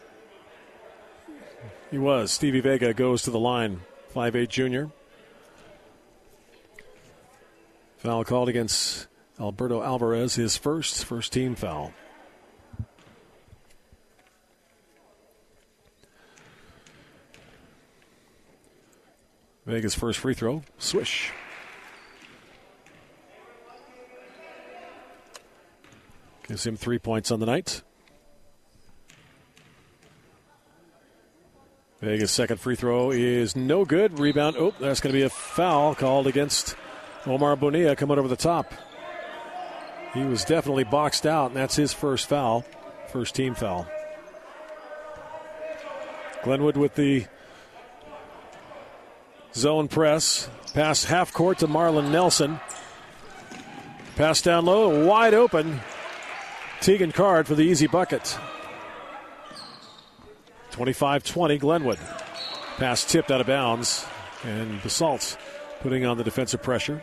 A: He was. Stevie Vega goes to the line. 5'8 junior. Foul called against Alberto Alvarez, his first team foul. Vega's first free throw. Swish. Gives him 3 points on the night. Vega's second free throw is no good. Rebound. Oh, that's going to be a foul called against Omar Bonilla coming over the top. He was definitely boxed out, and that's his first foul. First team foul. Glenwood with the zone press. Pass half court to Marlon Nelson. Pass down low, wide open. Tegan Card for the easy bucket. 25-20 Glenwood. Pass tipped out of bounds, and Basalt putting on the defensive pressure.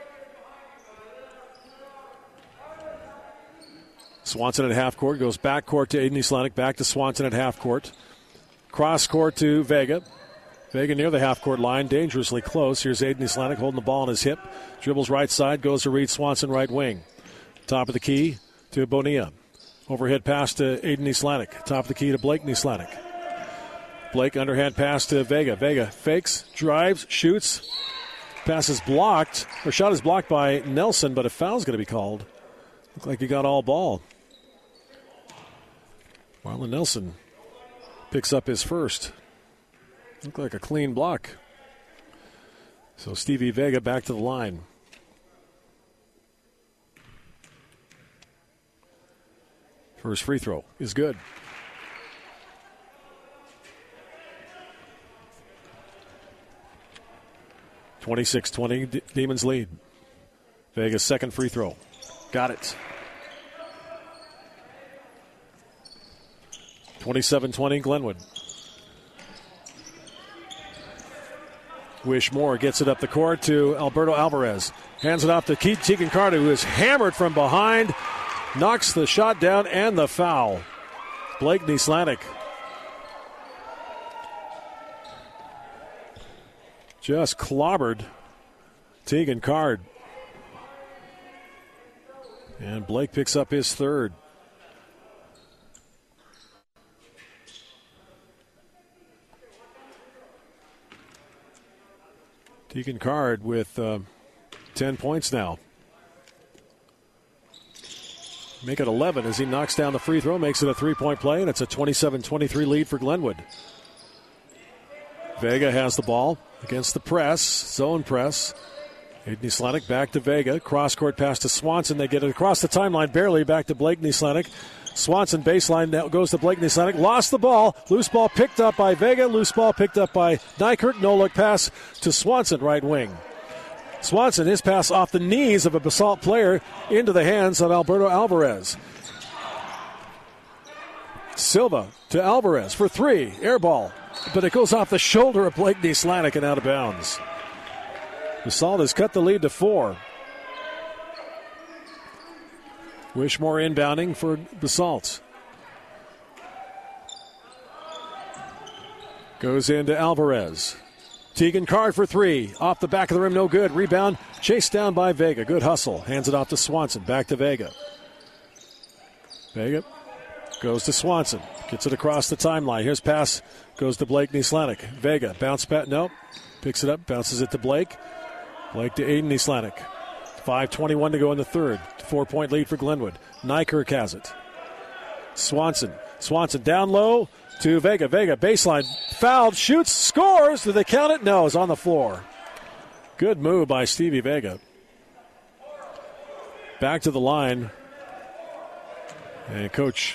A: Swanson at half court, goes back court to Aiden Islanic, back to Swanson at half court. Cross court to Vega. Vega near the half court line, dangerously close. Here's Aiden Islanic holding the ball on his hip. Dribbles right side, goes to Reed Swanson, right wing. Top of the key to Bonilla. Overhead pass to Aiden Islanic. Top of the key to Blake Nislanik. Blake underhand pass to Vega. Vega fakes, drives, shoots. Pass is blocked, or shot is blocked by Nelson, but a foul's going to be called. Looked like he got all ball. Marlon Nelson picks up his first. Looked like a clean block. So Stevie Vega back to the line. First free throw is good. (26-20) Demons lead. Vega's second free throw. Got it. 27-20 Glenwood. Wishmore gets it up the court to Alberto Alvarez. Hands it off to Keith Tegan Carter, who is hammered from behind. Knocks the shot down and the foul. Blake Nislanik just clobbered Tegan Card. And Blake picks up his third. Tegan Card with 10 points now. Make it 11 as he knocks down the free throw, makes it a three-point play, and it's a 27-23 lead for Glenwood. Vega has the ball against the press, zone press. Aiden Nislanik back to Vega. Cross-court pass to Swanson. They get it across the timeline, barely back to Blake Nislanik. Swanson baseline now goes to Blake Nislanik. Lost the ball. Loose ball picked up by Vega. Loose ball picked up by Nykirk. No-look pass to Swanson, right wing. Swanson, his pass off the knees of a Basalt player into the hands of Alberto Alvarez. Silva to Alvarez for three. Air ball. But it goes off the shoulder of Blake Nislanik and out of bounds. Basalt has cut the lead to 4. Wishmore inbounding for Basalt. Goes into Alvarez. Tegan Card for three. Off the back of the rim, no good. Rebound, chased down by Vega. Good hustle. Hands it off to Swanson. Back to Vega. Vega goes to Swanson. Gets it across the timeline. Here's pass. Goes to Blake Nislanik. Vega, bounce back. Nope. Picks it up, bounces it to Blake. Blake to Aiden Nislanik. 5:21 to go in the third. 4-point lead for Glenwood. Nykirk has it. Swanson down low. to Vega. Vega, baseline, fouled, shoots, scores. Do they count it? No, it's on the floor. Good move by Stevie Vega. Back to the line. And Coach,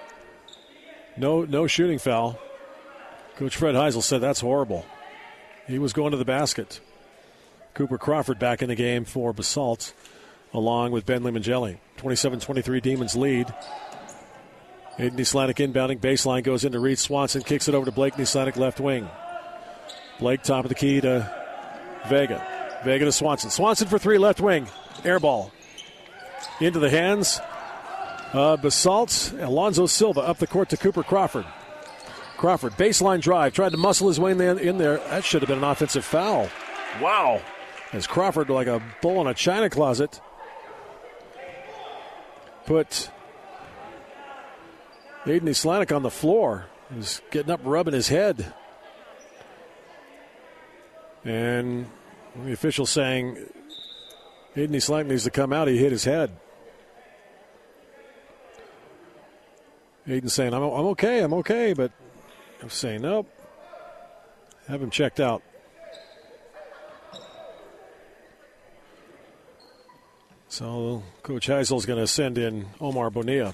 A: no shooting foul. Coach Fred Heisel said that's horrible. He was going to the basket. Cooper Crawford back in the game for Basalt, along with Ben Limongelli. 27-23 Demons lead. Aiden Nislanik inbounding. Baseline goes into Reed Swanson. Kicks it over to Blake Nislanik, left wing. Blake top of the key to Vega. Vega to Swanson. Swanson for three, left wing. Air ball. Into the hands of Basalt. Alonzo Silva up the court to Cooper Crawford. Crawford, baseline drive. Tried to muscle his way in there. That should have been an offensive foul. Wow. As Crawford, like a bull in a china closet, put Aiden Nislanik on the floor. He's getting up, rubbing his head. And the official saying Aiden Nislanik needs to come out. He hit his head. Aiden saying, I'm okay, but I'm saying, nope. Have him checked out. So Coach Heisel's going to send in Omar Bonilla.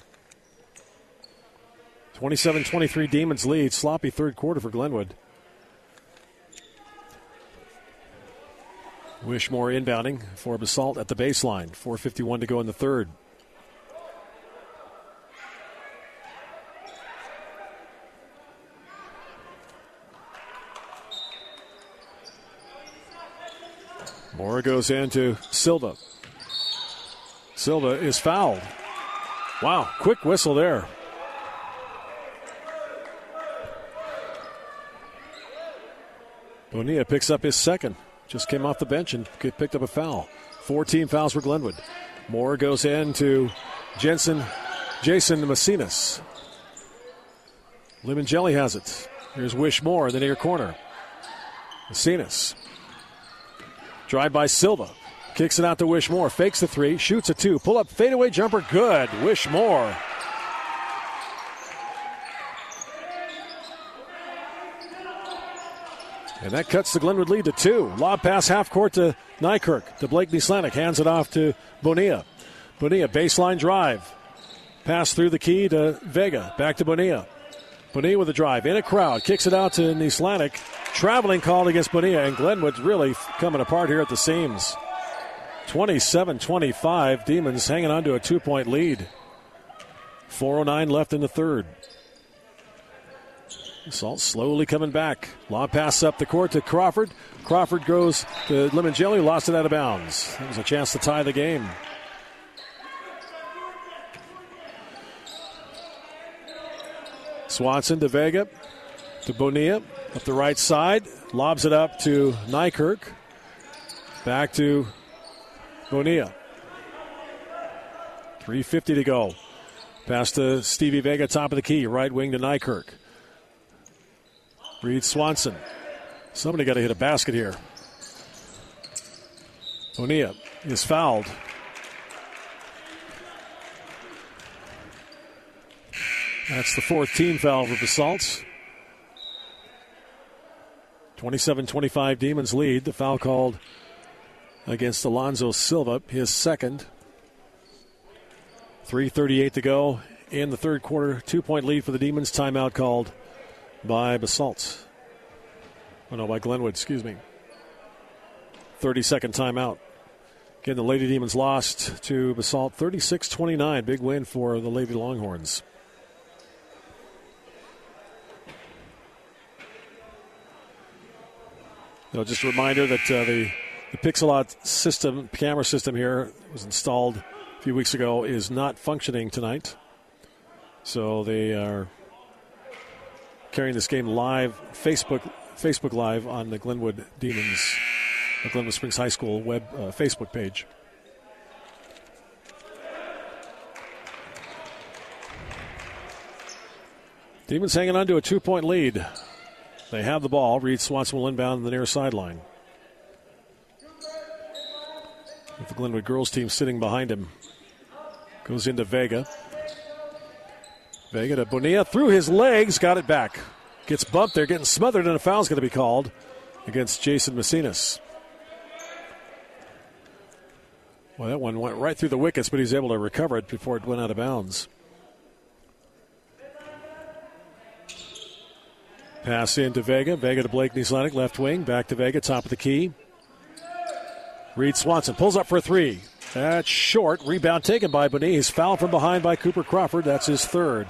A: 27-23 Demons lead. Sloppy third quarter for Glenwood. Wishmore inbounding for Basalt at the baseline. 4:51 to go in the third. Moore goes into Silva. Silva is fouled. Wow, quick whistle there. Bonilla picks up his second. Just came off the bench and picked up a foul. 14 fouls for Glenwood. Moore goes into Jason Macinas. Limongelli has it. Here's Wishmore in the near corner. Macinas. Drive by Silva. Kicks it out to Wishmore. Fakes the three. Shoots a two. Pull up fadeaway jumper. Good. Wishmore. And that cuts the Glenwood lead to two. Lob pass half court to Nykirk. To Blake Nislanik. Hands it off to Bonilla. Bonilla baseline drive. Pass through the key to Vega. Back to Bonilla. Bonilla with a drive. In a crowd. Kicks it out to Nislanik. Traveling called against Bonilla. And Glenwood's really coming apart here at the seams. 27-25. Demons hanging on to a 2-point lead. 4:09 left in the third. Salt slowly coming back. Lob pass up the court to Crawford. Crawford goes to Limongelli, lost it out of bounds. That was a chance to tie the game. Swanson to Vega, to Bonilla, up the right side. Lobs it up to Nykirk. Back to Bonilla. 3:50 to go. Pass to Stevie Vega, top of the key. Right wing to Nykirk. Reed Swanson. Somebody got to hit a basket here. Bonilla is fouled. That's the fourth team foul for Basalt. 27-25 Demons lead. The foul called against Alonzo Silva, his second. 3:38 to go in the third quarter. 2-point lead for the Demons. Timeout called by Basalt. Oh, no, by Glenwood, excuse me. 30-second timeout. Again, the Lady Demons lost to Basalt 36-29. Big win for the Lady Longhorns. So just a reminder that the Pixelot system, camera system here was installed a few weeks ago, is not functioning tonight. So they are carrying this game live, Facebook Live on the Glenwood Demons, the Glenwood Springs High School web Facebook page. Demons hanging on to a 2-point lead. They have the ball. Reed Swanson will inbound on the near sideline. With the Glenwood girls team sitting behind him. Goes into Vega. Vega to Bonilla, through his legs, got it back. Gets bumped there, getting smothered, and a foul's going to be called against Jason Macinas. Well, that one went right through the wickets, but he's able to recover it before it went out of bounds. Pass in to Vega. Vega to Blake Nislanik, left wing. Back to Vega, top of the key. Reed Swanson pulls up for a three. That's short. Rebound taken by Bonilla. He's fouled from behind by Cooper Crawford. That's his third.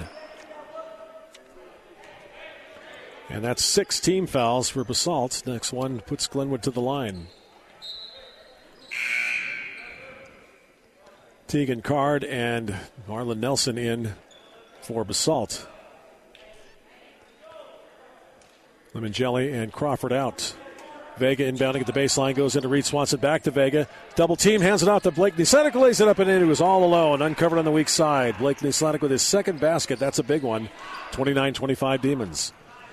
A: And that's 6 team fouls for Basalt. Next one puts Glenwood to the line. Tegan Card and Marlon Nelson in for Basalt. Limongelli and Crawford out. Vega inbounding at the baseline, goes into Reed Swanson, back to Vega. Double team, hands it off to Blake Nislanik, lays it up and in. He was all alone, uncovered on the weak side. Blake Nislanik with his second basket. That's a big one. 29-25 Demons.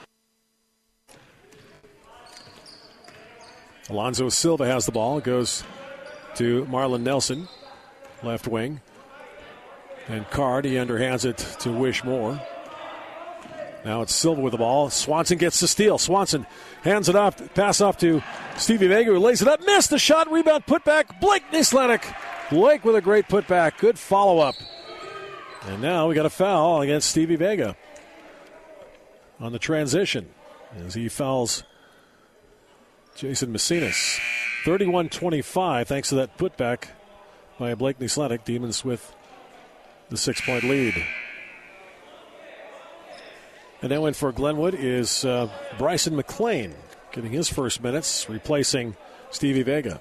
A: Alonzo Silva has the ball. Goes to Marlon Nelson, left wing. And Card, he underhands it to Wish Moore. Now it's Silva with the ball. Swanson gets the steal. Swanson hands it off, pass off to Stevie Vega, who lays it up. Missed the shot, rebound, put back. Blake Nislanik. Blake with a great putback. Good follow-up. And now we got a foul against Stevie Vega on the transition as he fouls Jason Macinas. 31-25, thanks to that putback by Blake Nislanik. Demons with the 6-point lead. And now in for Glenwood is Bryson McLean, getting his first minutes, replacing Stevie Vega.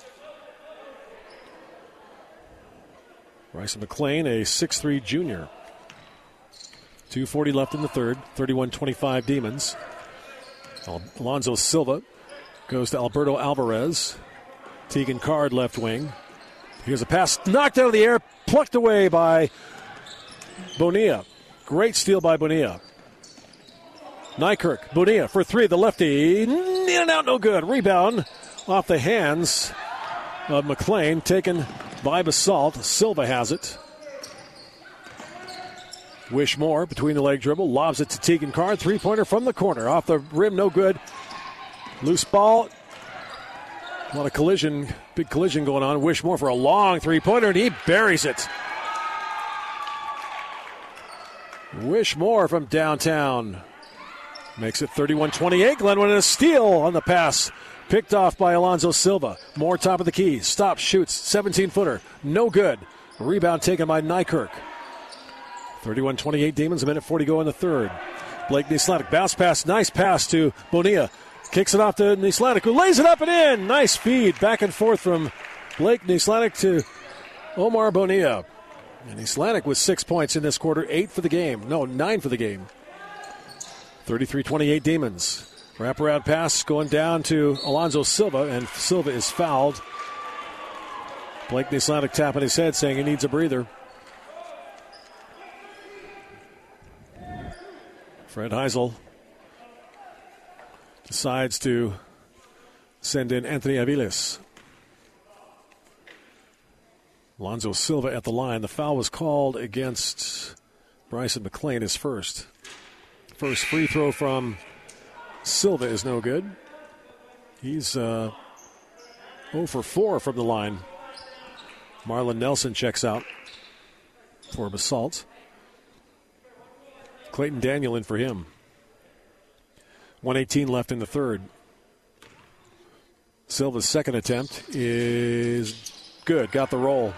A: Bryson McLean, a 6'3 junior. 2:40 left in the third, 31-25 Demons. Alonzo Silva goes to Alberto Alvarez. Tegan Card, left wing. Here's a pass knocked out of the air, plucked away by Bonilla. Great steal by Bonilla. Nykirk, Bonilla for three, the lefty, in and out, no good. Rebound off the hands of McLean, taken by Basalt. Silva has it. Wish Moore, between the leg dribble, lobs it to Tegan Card. Three-pointer from the corner, off the rim, no good. Loose ball. A lot of collision, big collision going on. Wish Moore for a long three-pointer, and he buries it. Wish Moore from downtown. Makes it 31-28. Glenwood, and a steal on the pass. Picked off by Alonzo Silva. Moore, top of the key. Stops, shoots. 17-footer. No good. Rebound taken by Nykirk. 31-28 Demons. A minute 40 go in the third. Blake Nislanik. Bounce pass. Nice pass to Bonilla. Kicks it off to Nislanik, who lays it up and in. Nice feed. Back and forth from Blake Nislanik to Omar Bonilla. And Nislanik with 6 points in this quarter. 9 for the game. 33-28 Demons. Wraparound pass going down to Alonzo Silva, and Silva is fouled. Blake Nislanik tapping his head, saying he needs a breather. Fred Heisel decides to send in Anthony Aviles. Alonzo Silva at the line. The foul was called against Bryson McLean, his first. First free throw from Silva is no good. He's 0 for 4 from the line. Marlon Nelson checks out for Basalt. Clayton Daniel in for him. 1:18 left in the third. Silva's second attempt is good. Got the roll.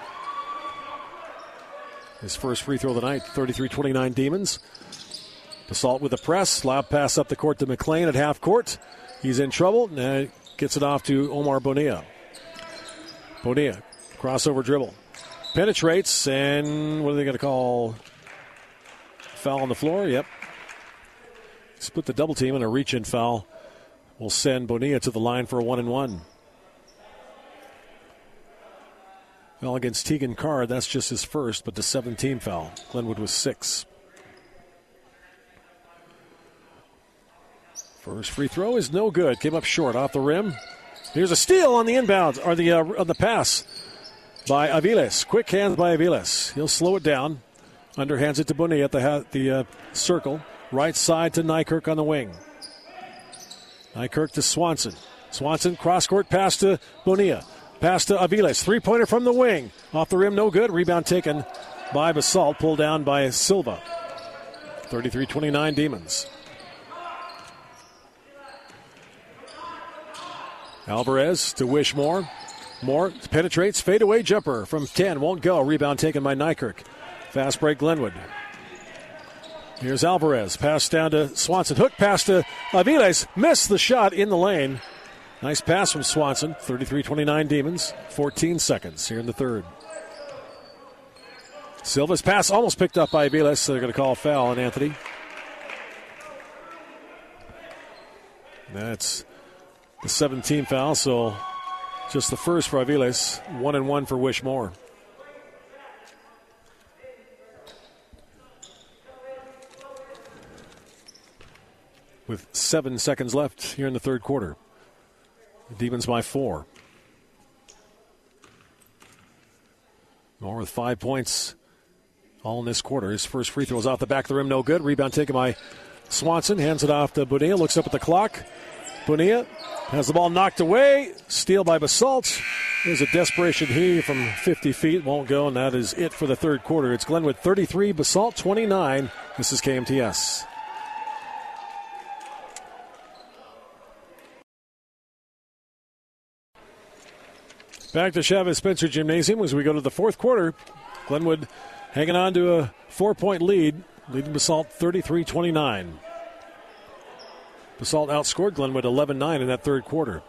A: His first free throw of the night. 33-29 Demons. Basalt with a press. Lob pass up the court to McLean at half court. He's in trouble. Gets it off to Omar Bonilla. Bonilla, crossover dribble. Penetrates, and what are they going to call? Foul on the floor? Yep. Split the double team, and a reach-in foul will send Bonilla to the line for a 1-and-1. Well, against Tegan Card, that's just his first, but the 7th foul. Glenwood was 6. First free throw is no good. Came up short off the rim. Here's a steal on the inbound, or on the pass by Aviles. Quick hands by Aviles. He'll slow it down. Underhands it to Bonilla at the circle. Right side to Nykirk on the wing. Nykirk to Swanson. Swanson, cross-court pass to Bonilla. Pass to Aviles. Three-pointer from the wing. Off the rim, no good. Rebound taken by Basalt. Pulled down by Silva. 33-29 Demons. Alvarez to Wishmore. Moore penetrates. Fadeaway jumper from 10. Won't go. Rebound taken by Nykirk. Fast break Glenwood. Here's Alvarez. Pass down to Swanson. Hook pass to Aviles. Missed the shot in the lane. Nice pass from Swanson. 33-29 Demons. 14 seconds here in the third. Silva's pass almost picked up by Aviles, so they're going to call a foul on Anthony. That's the 17th foul, so just the first for Aviles. 1-1 for Wishmore. With 7 seconds left here in the third quarter. The Demons by 4. Moore with 5 points all in this quarter. His first free throw is off the back of the rim, no good. Rebound taken by Swanson. Hands it off to Bonilla. Looks up at the clock. Bonilla has the ball knocked away. Steal by Basalt. There's a desperation heave from 50 feet. Won't go, and that is it for the third quarter. It's Glenwood 33, Basalt 29. This is KMTS. Back to Chavez Spencer Gymnasium as we go to the fourth quarter. Glenwood hanging on to a 4-point lead, leading Basalt 33-29. Basalt outscored Glenwood 11-9 in that third quarter.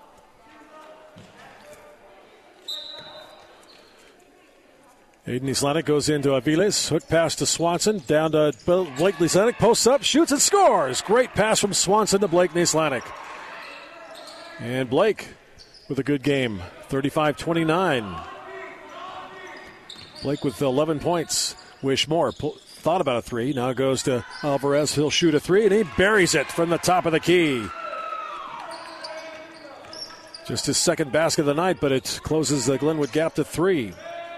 A: Aiden Islanic goes into Aviles. Hook pass to Swanson. Down to Blake Islanic. Posts up, shoots and scores. Great pass from Swanson to Blake Islanic. And Blake with a good game. 35-29. Blake with 11 points. Wishmore thought about a three. Now goes to Alvarez. He'll shoot a three, and he buries it from the top of the key. Just his second basket of the night, but it closes the Glenwood gap to 3.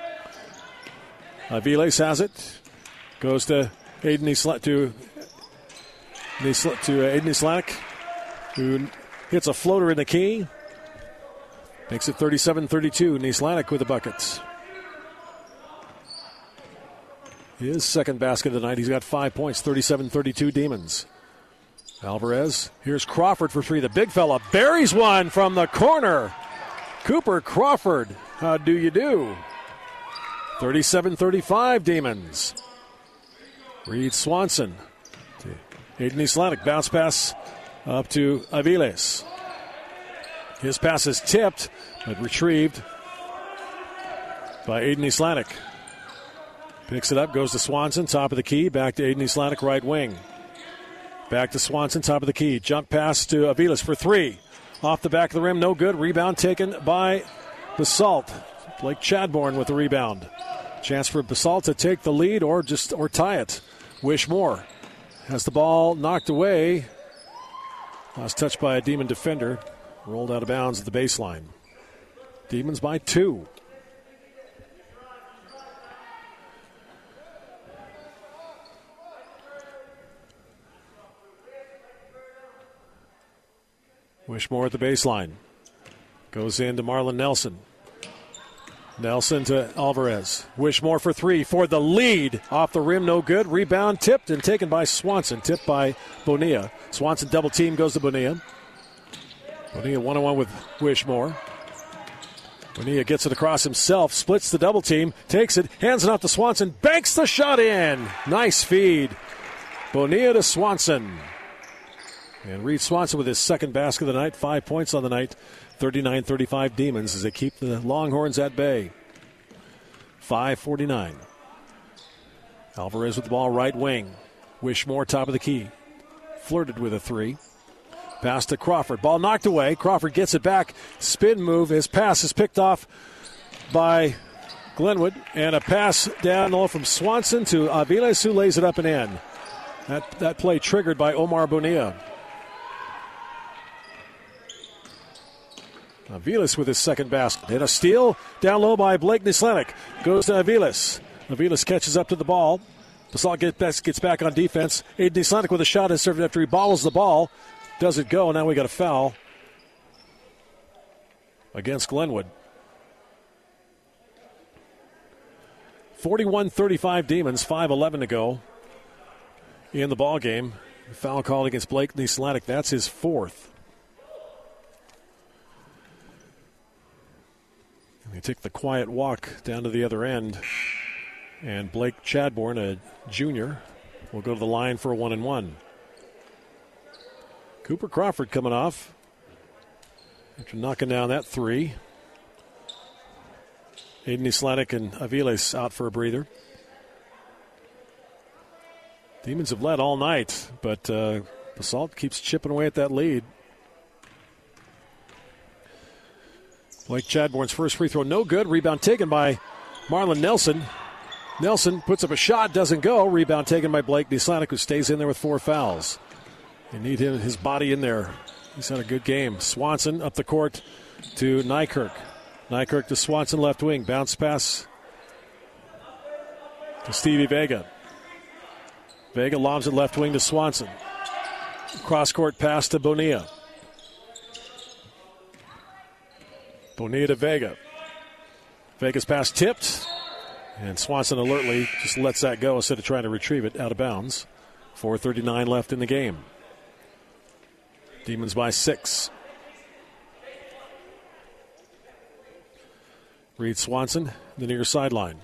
A: Aviles has it. Goes to Aiden Islanic, who hits a floater in the key. Makes it 37-32. Islanic with the buckets. His second basket of the night. He's got 5 points. 37-32 Demons. Alvarez. Here's Crawford for three. The big fella buries one from the corner. Cooper Crawford. How do you do? 37-35 Demons. Reed Swanson. Aiden Islanic. Bounce pass up to Aviles. His pass is tipped, but retrieved by Aiden Islanic. Picks it up, goes to Swanson, top of the key. Back to Aiden Islanic, right wing. Back to Swanson, top of the key. Jump pass to Aviles for three. Off the back of the rim, no good. Rebound taken by Basalt. Blake Chadbourne with the rebound. Chance for Basalt to take the lead or tie it. Wishmore has the ball knocked away. Last touch by a Demon defender. Rolled out of bounds at the baseline. Demons by 2. Wishmore at the baseline. Goes into Marlon Nelson. Nelson to Alvarez. Wishmore for three for the lead. Off the rim, no good. Rebound tipped and taken by Swanson. Tipped by Bonilla. Swanson double team goes to Bonilla. Bonilla 1-on-1 with Wishmore. Bonilla gets it across himself, splits the double team, takes it, hands it off to Swanson, banks the shot in. Nice feed. Bonilla to Swanson. And Reed Swanson with his second basket of the night, 5 points on the night. 39-35 Demons as they keep the Longhorns at bay. 5:49. Alvarez with the ball right wing. Wishmore top of the key. Flirted with a three. Pass to Crawford. Ball knocked away. Crawford gets it back. Spin move. His pass is picked off by Glenwood. And a pass down low from Swanson to Aviles, who lays it up and in. That play triggered by Omar Bonilla. Aviles with his second basket. And a steal down low by Blake Islanic. Goes to Aviles. Aviles catches up to the ball. Basalt gets back on defense. Aiden Sonic with a shot is served after he bobbles the ball. Doesn't go. Now we got a foul against Glenwood. 41-35 Demons, 5:11 to go in the ball game. Foul called against Blake Nislatic. That's his fourth. They take the quiet walk down to the other end. And Blake Chadbourne, a junior, will go to the line for a 1-and-1. Cooper Crawford coming off after knocking down that three. Aiden Nislatic and Aviles out for a breather. Demons have led all night, but Basalt keeps chipping away at that lead. Blake Chadbourne's first free throw, no good. Rebound taken by Marlon Nelson. Nelson puts up a shot, doesn't go. Rebound taken by Blake Nislatic, who stays in there with 4 fouls. They need his body in there. He's had a good game. Swanson up the court to Nykirk. Nykirk to Swanson, left wing. Bounce pass to Stevie Vega. Vega lobs it left wing to Swanson. Cross-court pass to Bonilla. Bonilla to Vega. Vega's pass tipped. And Swanson alertly just lets that go instead of trying to retrieve it out of bounds. 4:39 left in the game. Demons by 6. Reed Swanson, the near sideline.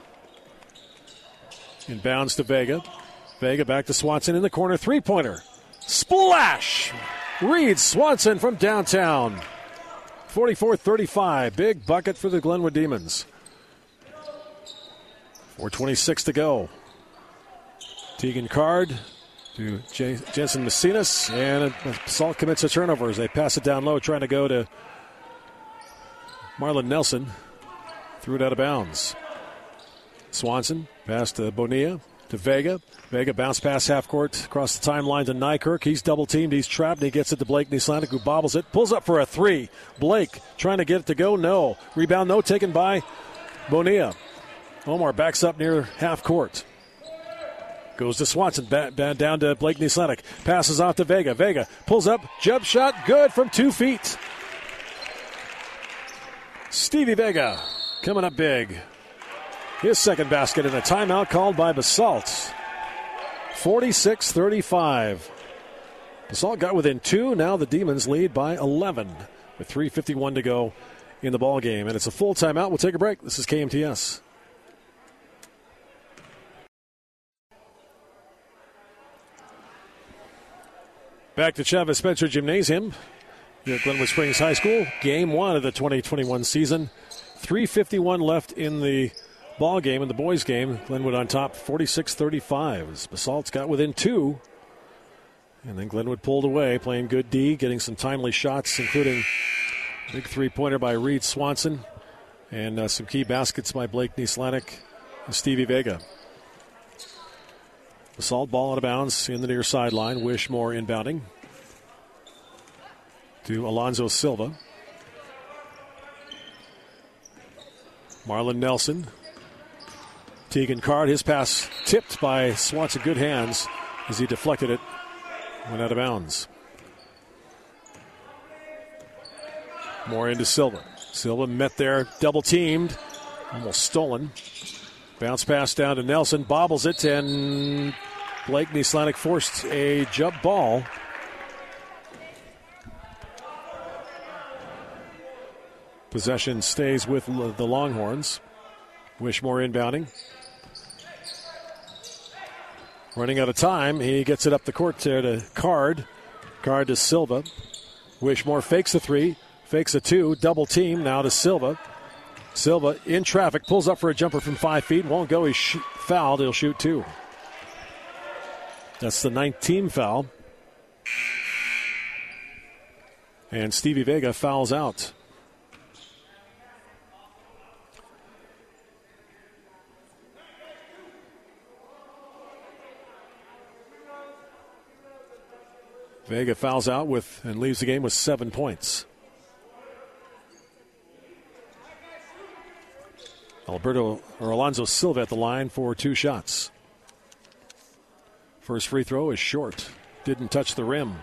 A: Inbounds to Vega. Vega back to Swanson in the corner. Three-pointer. Splash! Reed Swanson from downtown. 44-35. Big bucket for the Glenwood Demons. 4:26 to go. Tegan Card to Jensen Macinas. And Basalt commits a turnover as they pass it down low, trying to go to Marlon Nelson. Threw it out of bounds. Swanson pass to Bonilla to Vega. Vega bounce pass half court across the timeline to Nykirk. He's double teamed. He's trapped. And he gets it to Blake Nislatic, who bobbles it. Pulls up for a three. Blake trying to get it to go. No. Rebound no, taken by Bonilla. Omar backs up near half court. Goes to Swanson. Down to Blake Nislatic. Passes off to Vega. Vega pulls up. Jump shot. Good from 2 feet. Stevie Vega coming up big. His second basket and a timeout called by Basalt. 46-35. Basalt got within 2. Now the Demons lead by 11 with 3:51 to go in the ball game. And it's a full timeout. We'll take a break. This is KMTS. Back to Chavez Spencer Gymnasium here at Glenwood Springs High School. Game 1 of the 2021 season. 3:51 left in the ball game, in the boys game. Glenwood on top 46-35 as Basalt's got within 2. And then Glenwood pulled away, playing good D, getting some timely shots, including a big three-pointer by Reed Swanson and some key baskets by Blake Nislatic and Stevie Vega. Basalt ball out of bounds in the near sideline. Wishmore inbounding to Alonzo Silva. Marlon Nelson. Tegan Card, his pass tipped by Swanson. Good hands as he deflected it. Went out of bounds. More into Silva. Silva met there, double teamed. Almost stolen. Bounce pass down to Nelson. Bobbles it, and Blake Nislatic forced a jump ball. Possession stays with the Longhorns. Wishmore inbounding. Running out of time. He gets it up the court there to Card. Card to Silva. Wishmore fakes a 3. Fakes a 2. Double team now to Silva. Silva in traffic. Pulls up for a jumper from 5 feet. Won't go. He's fouled. He'll shoot 2. That's the 9th team foul. And Stevie Vega fouls out. Vega fouls out and leaves the game with 7 points. Alonzo Silva at the line for 2 shots. First free throw is short. Didn't touch the rim.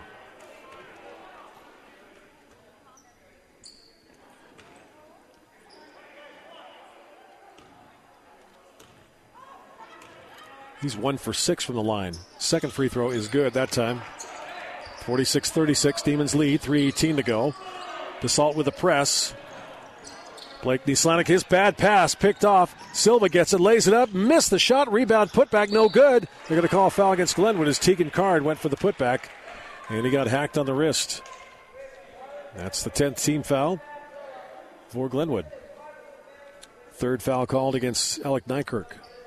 A: He's 1 for 6 from the line. Second free throw is good that time. 46-36, Demons lead, 3:18 to go. Basalt with the press. Blake Nislanik, his bad pass picked off. Silva gets it, lays it up, missed the shot, rebound, putback, no good. They're going to call a foul against Glenwood as Tegan Card went for the putback, and he got hacked on the wrist. That's the 10th team foul for Glenwood. Third foul called against Alec Nykirk.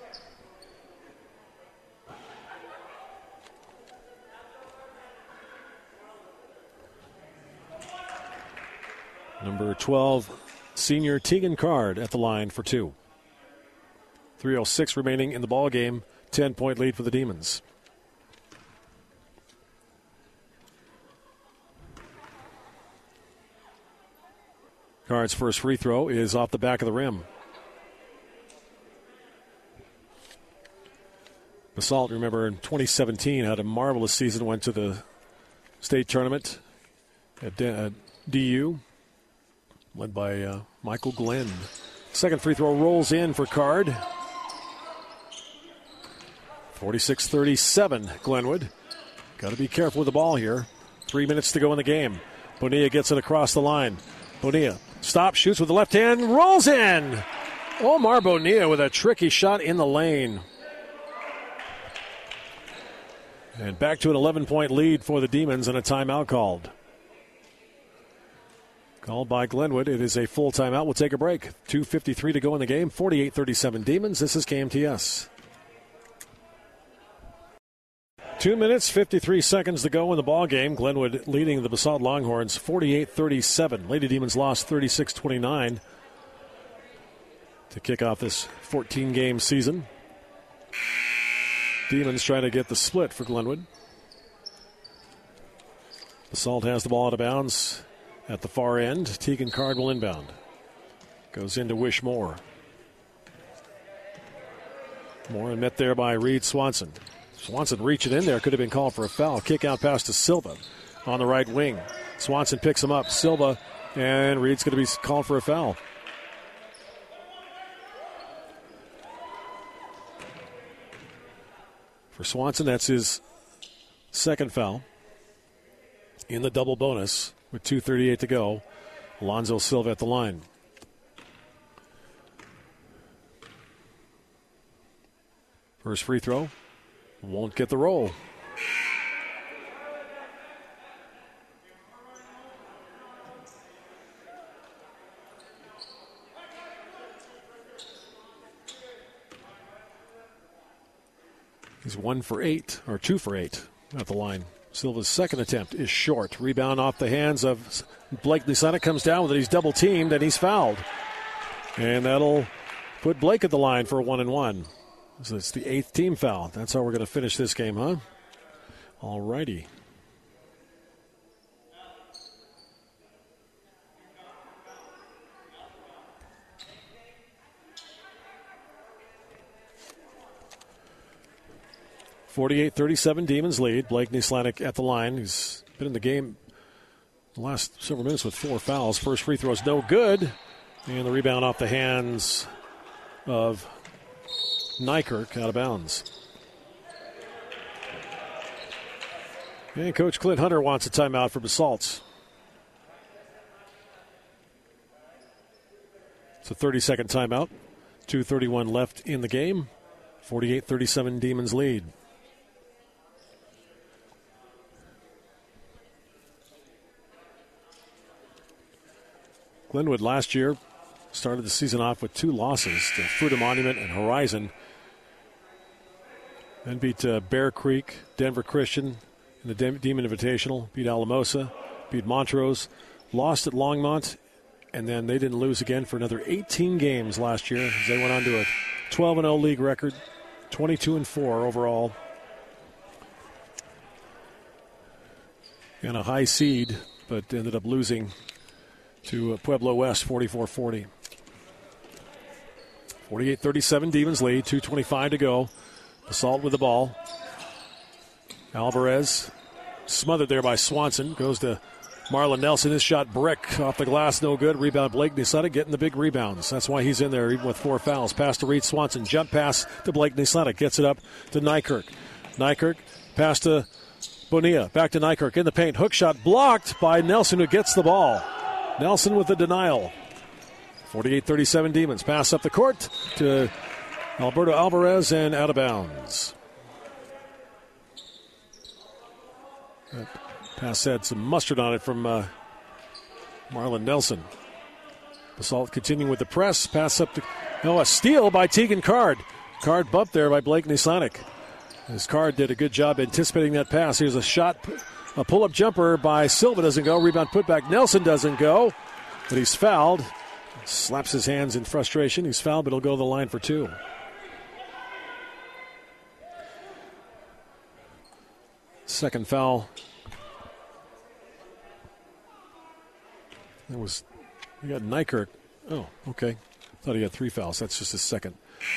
A: Number 12, senior Tegan Card at the line for 2. 3:06 remaining in the ball game. 10-point lead for the Demons. Card's first free throw is off the back of the rim. Basalt, remember, in 2017 had a marvelous season, went to the state tournament at DU. Led by Michael Glenn. Second free throw rolls in for Card. 46-37, Glenwood. Got to be careful with the ball here. 3 minutes to go in the game. Bonilla gets it across the line. Bonilla stops, shoots with the left hand, rolls in. Omar Bonilla with a tricky shot in the lane. And back to an 11-point lead for the Demons and a timeout called. Called by Glenwood. It is a full timeout. We'll take a break. 2:53 to go in the game. 48-37 Demons. This is KMTS. 2 minutes, 53 seconds to go in the ball game. Glenwood leading the Basalt Longhorns 48-37. Lady Demons lost 36-29 to kick off this 14-game season. Demons trying to get the split for Glenwood. Basalt has the ball out of bounds. At the far end, Tegan Card will inbound. Goes into Wish Moore. Moore met there by Reed Swanson. Swanson reaching in there, could have been called for a foul. Kick out pass to Silva on the right wing. Swanson picks him up. Silva, and Reed's going to be called for a foul. For Swanson, that's his second foul in the double bonus. With 2:38 to go, Alonzo Silva at the line. First free throw, won't get the roll. He's 1 for 8, or 2 for 8 at the line. Silva's second attempt is short. Rebound off the hands of Blake Nislanik. Comes down with it. He's double teamed and he's fouled. And that'll put Blake at the line for a 1-and-1. So it's the 8th team foul. That's how we're going to finish this game, huh? All righty. (48-37) Demons lead. Blake Nislanik at the line. He's been in the game the last several minutes with 4 fouls. First free throw is no good. And the rebound off the hands of Nykirk out of bounds. And Coach Clint Hunter wants a timeout for Basalt. It's a 30-second timeout. 2:31 left in the game. 48-37 Demons lead. Glenwood last year started the season off with 2 losses to Fruita Monument and Horizon. Then beat Bear Creek, Denver Christian in the Demon Invitational, beat Alamosa, beat Montrose, lost at Longmont, and then they didn't lose again for another 18 games last year as they went on to a 12-0 league record, 22-4 overall. And a high seed, but ended up losing to Pueblo West 44-40. 48-37 Demons lead, 2:25 to go. Basalt with the ball. Alvarez smothered there by Swanson. Goes to Marlon Nelson. His shot brick off the glass, no good. Rebound Blake Nisleta getting the big rebounds. That's why he's in there even with 4 fouls. Pass to Reed Swanson. Jump pass to Blake Nisleta. Gets it up to Nykirk. Nykirk pass to Bonilla. Back to Nykirk in the paint. Hook shot blocked by Nelson, who gets the ball. Nelson with the denial. 48-37 Demons. Pass up the court to Alberto Alvarez and out of bounds. That pass had some mustard on it from Marlon Nelson. Basalt continuing with the press. Pass up to a steal by Tegan Card. Card bumped there by Blake Nislanik. His Card did a good job anticipating that pass. Here's a shot, a pull-up jumper by Silva doesn't go. Rebound putback. Nelson doesn't go, but he's fouled. Slaps his hands in frustration. He's fouled, but he'll go to the line for 2. Second foul. You got Nykirk. Oh, okay. Thought he had 3 fouls. That's just his second.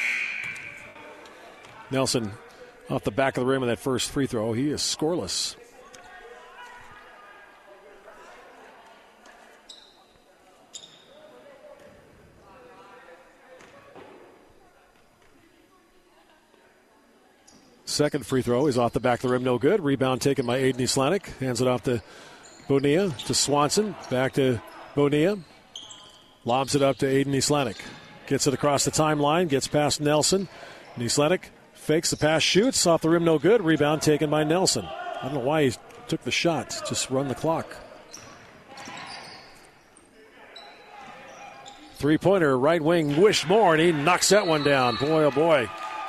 A: Nelson off the back of the rim of that first free throw. He is scoreless. Second free throw is off the back of the rim, no good. Rebound taken by Aiden Islanik. Hands it off to Bonilla, to Swanson. Back to Bonilla. Lobs it up to Aiden Islanik. Gets it across the timeline, gets past Nelson. Islanik fakes the pass, shoots. Off the rim, no good. Rebound taken by Nelson. I don't know why he took the shot. Just run the clock. Three-pointer, right wing, Wishmore, and he knocks that one down. Boy, oh boy.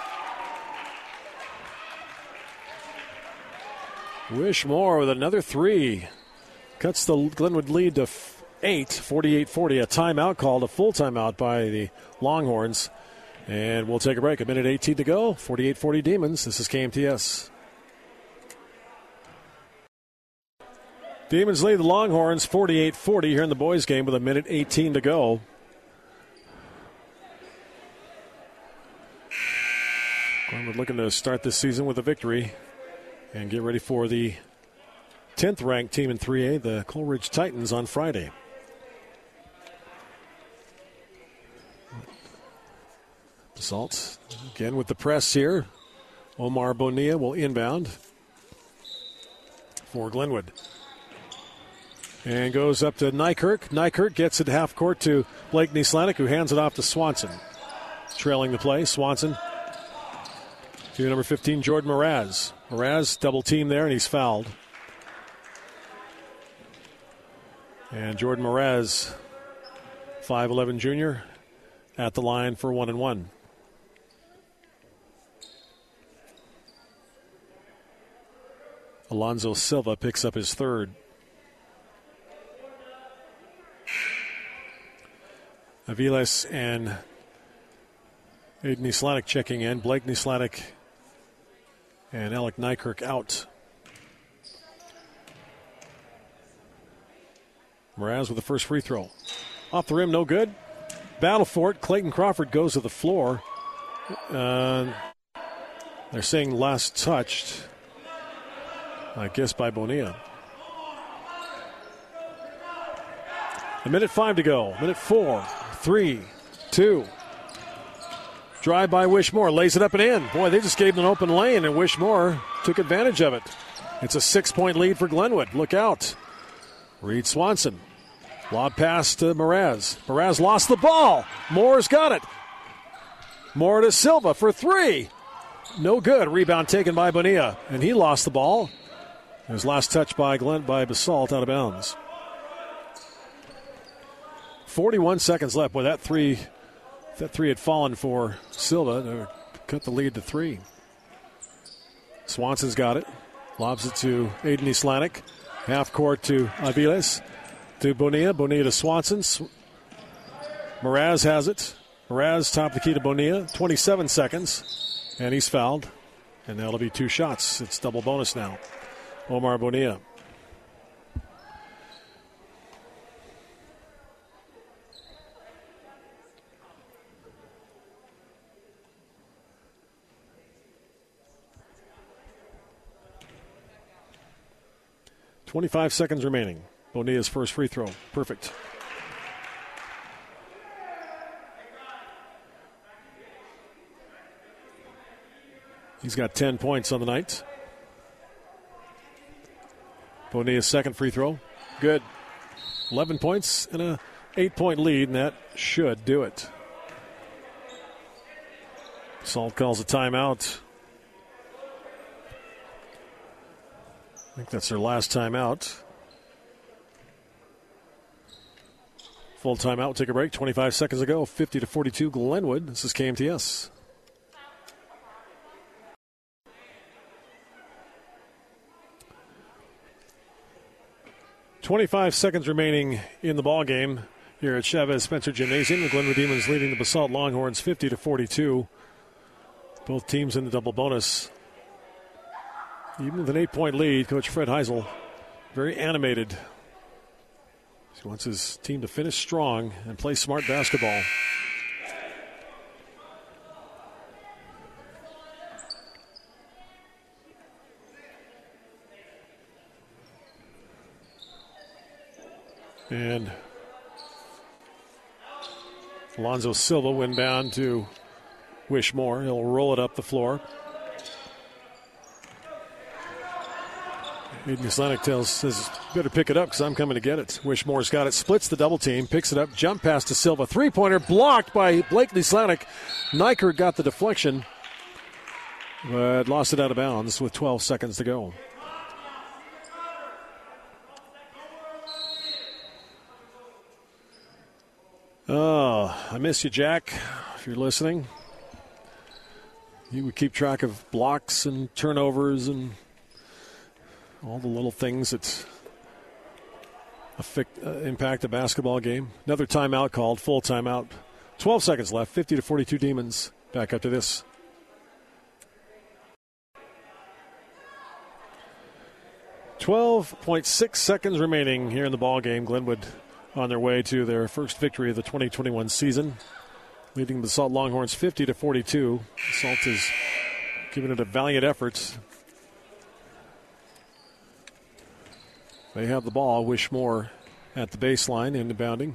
A: Wishmore with another 3. Cuts the Glenwood lead to 8, 48-40. A timeout called, a full timeout by the Longhorns. And we'll take a break. 1:18 to go. 48-40 Demons. This is KMTS. Demons lead the Longhorns 48-40 here in the boys' game with 1:18 to go. Glenwood looking to start this season with a victory and get ready for the 10th ranked team in 3A, the Coleridge Titans, on Friday. Basalt again with the press here. Omar Bonilla will inbound for Glenwood. And goes up to Nykirk. Nykirk gets it half court to Blake Nislanik, who hands it off to Swanson. Trailing the play, Swanson to number 15, Jordan Mraz. Mraz double team there, and he's fouled. And Jordan Mraz, 5'11 junior, at the line for 1-and-1. Alonzo Silva picks up his 3rd. Aviles and Aiden Nislanik checking in. Blake Nislanik and Alec Nykirk out. Mraz with the first free throw. Off the rim, no good. Battle for it. Clayton Crawford goes to the floor. They're saying last touched, I guess, by Bonilla. 1:05 to go. 4, 3, 2. Drive by Wishmore. Lays it up and in. Boy, they just gave them an open lane, and Wishmore took advantage of it. It's a 6-point lead for Glenwood. Look out. Reed Swanson. Lob pass to Mraz. Mraz lost the ball. Moore's got it. Moore to Silva for 3. No good. Rebound taken by Bonilla, and he lost the ball. His last touch by Basalt out of bounds. 41 seconds left. Boy, that three had fallen for Silva to cut the lead to 3. Swanson's got it. Lobs it to Aiden Islanik. Half court to Aviles. To Bonilla. Bonilla to Swanson. Mraz has it. Mraz top the key to Bonilla. 27 seconds. And he's fouled. And that'll be 2 shots. It's double bonus now. Omar Bonilla. 25 seconds remaining. Bonilla's first free throw. Perfect. He's got 10 points on the night. Bonilla's second free throw. Good. 11 points and a 8-point lead, and that should do it. Salt calls a timeout. I think that's their last timeout. Full timeout. We'll take a break. 25 seconds ago. 50-42 Glenwood. This is KMTS. .25 seconds remaining in the ball game here at Chavez Spencer Gymnasium. The Glenwood Demons leading the Basalt Longhorns 50-42. Both teams in the double bonus. Even with an 8-point lead, Coach Fred Heisel very animated. He wants his team to finish strong and play smart basketball. And Alonzo Silva went down to Wishmore. He'll roll it up the floor. Aiden Islanic says, better pick it up because I'm coming to get it. Wishmore's got it, splits the double team, picks it up, jump pass to Silva. Three-pointer blocked by Blakely Slanik. Nyker got the deflection, but lost it out of bounds with 12 seconds to go. Oh, I miss you, Jack, if you're listening. You would keep track of blocks and turnovers and all the little things that impact a basketball game. Another timeout called, full timeout. 12 seconds left, 50-42 Demons. Back up to this. .6 seconds remaining here in the ball game. Glenwood on their way to their first victory of the 2021 season, leading the Basalt Longhorns 50-42. Basalt is giving it a valiant effort. They have the ball. Wishmore at the baseline, inbounding.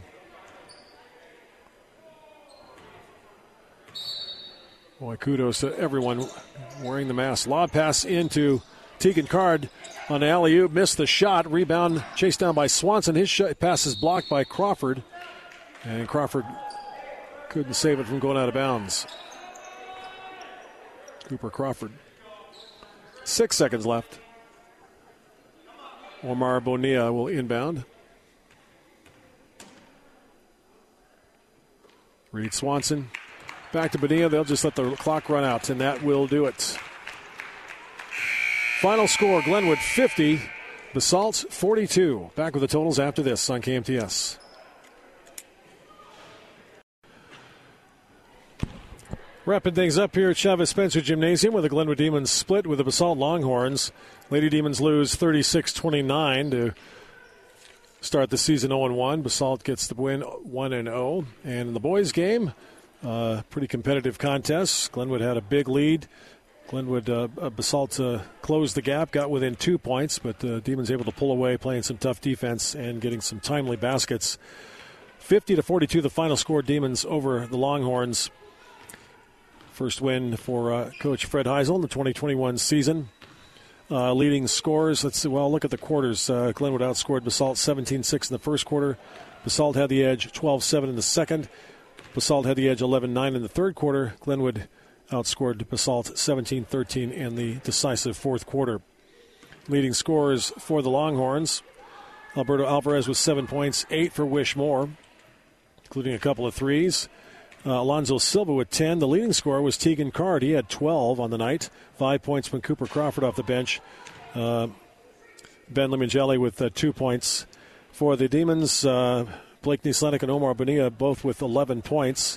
A: Boy, kudos to everyone wearing the mask. Lob pass into Tegan Card on alley-oop. Missed the shot. Rebound chased down by Swanson. His pass is blocked by Crawford. And Crawford couldn't save it from going out of bounds. Cooper Crawford. 6 seconds left. Omar Bonilla will inbound. Reed Swanson. Back to Bonilla. They'll just let the clock run out, and that will do it. Final score, Glenwood 50, Basalt 42. Back with the totals after this on KMTS. Wrapping things up here at Chavez Spencer Gymnasium with the Glenwood Demons split with the Basalt Longhorns. Lady Demons lose 36-29 to start the season 0-1. Basalt gets the win 1-0. And in the boys' game, pretty competitive contest. Glenwood had a big lead. Basalt closed the gap, got within 2 points, but Demons able to pull away, playing some tough defense and getting some timely baskets. 50-42, the final score, Demons over the Longhorns. First win for Coach Fred Heisel in the 2021 season. Leading scores, look at the quarters. Glenwood outscored Basalt 17-6 in the first quarter. Basalt had the edge 12-7 in the second. Basalt had the edge 11-9 in the third quarter. Glenwood outscored Basalt 17-13 in the decisive fourth quarter. Leading scorers for the Longhorns, Alberto Alvarez with 7 points, 8 for Wishmore, including a couple of threes. Alonzo Silva with 10. The leading scorer was Tegan Card. He had 12 on the night. 5 points from Cooper Crawford off the bench. Ben Limongelli with 2 points. For the Demons, Blake Nislanik and Omar Bonilla both with 11 points.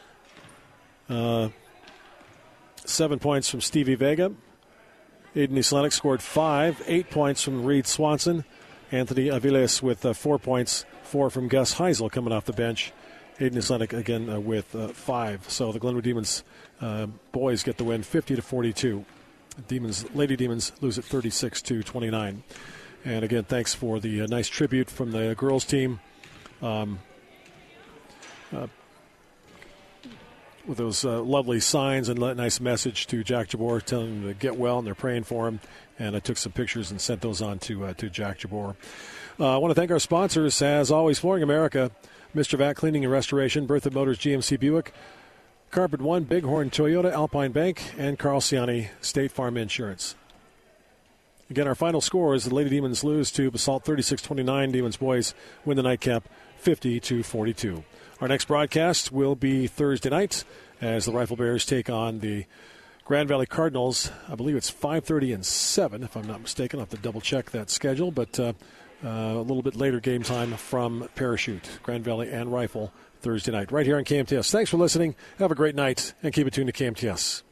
A: 7 points from Stevie Vega. Aiden Nislanik scored 5. 8 points from Reed Swanson. Anthony Aviles with 4 points. 4 from Gus Heisel coming off the bench. Aiden Islanic again with 5. So the Glenwood Demons boys get the win 50-42. Lady Demons lose it 36-29. And again, thanks for the nice tribute from the girls team. With those lovely signs and nice message to Jack Jabor telling him to get well, and they're praying for him. And I took some pictures and sent those on to Jack Jabor. I want to thank our sponsors, as always, Flooring America, Mr. Vac Cleaning and Restoration, Bertha Motors GMC Buick, Carpet One, Bighorn Toyota, Alpine Bank, and Carl Ciani State Farm Insurance. Again, our final score is the Lady Demons lose to Basalt 36-29. Demons boys win the nightcap 50-42. Our next broadcast will be Thursday night as the Rifle Bears take on the Grand Valley Cardinals. I believe it's 5:30 and 7, if I'm not mistaken. I'll have to double-check that schedule, but a little bit later game time from Parachute, Grand Valley and Rifle Thursday night, right here on KMTS. Thanks for listening. Have a great night, and keep it tuned to KMTS.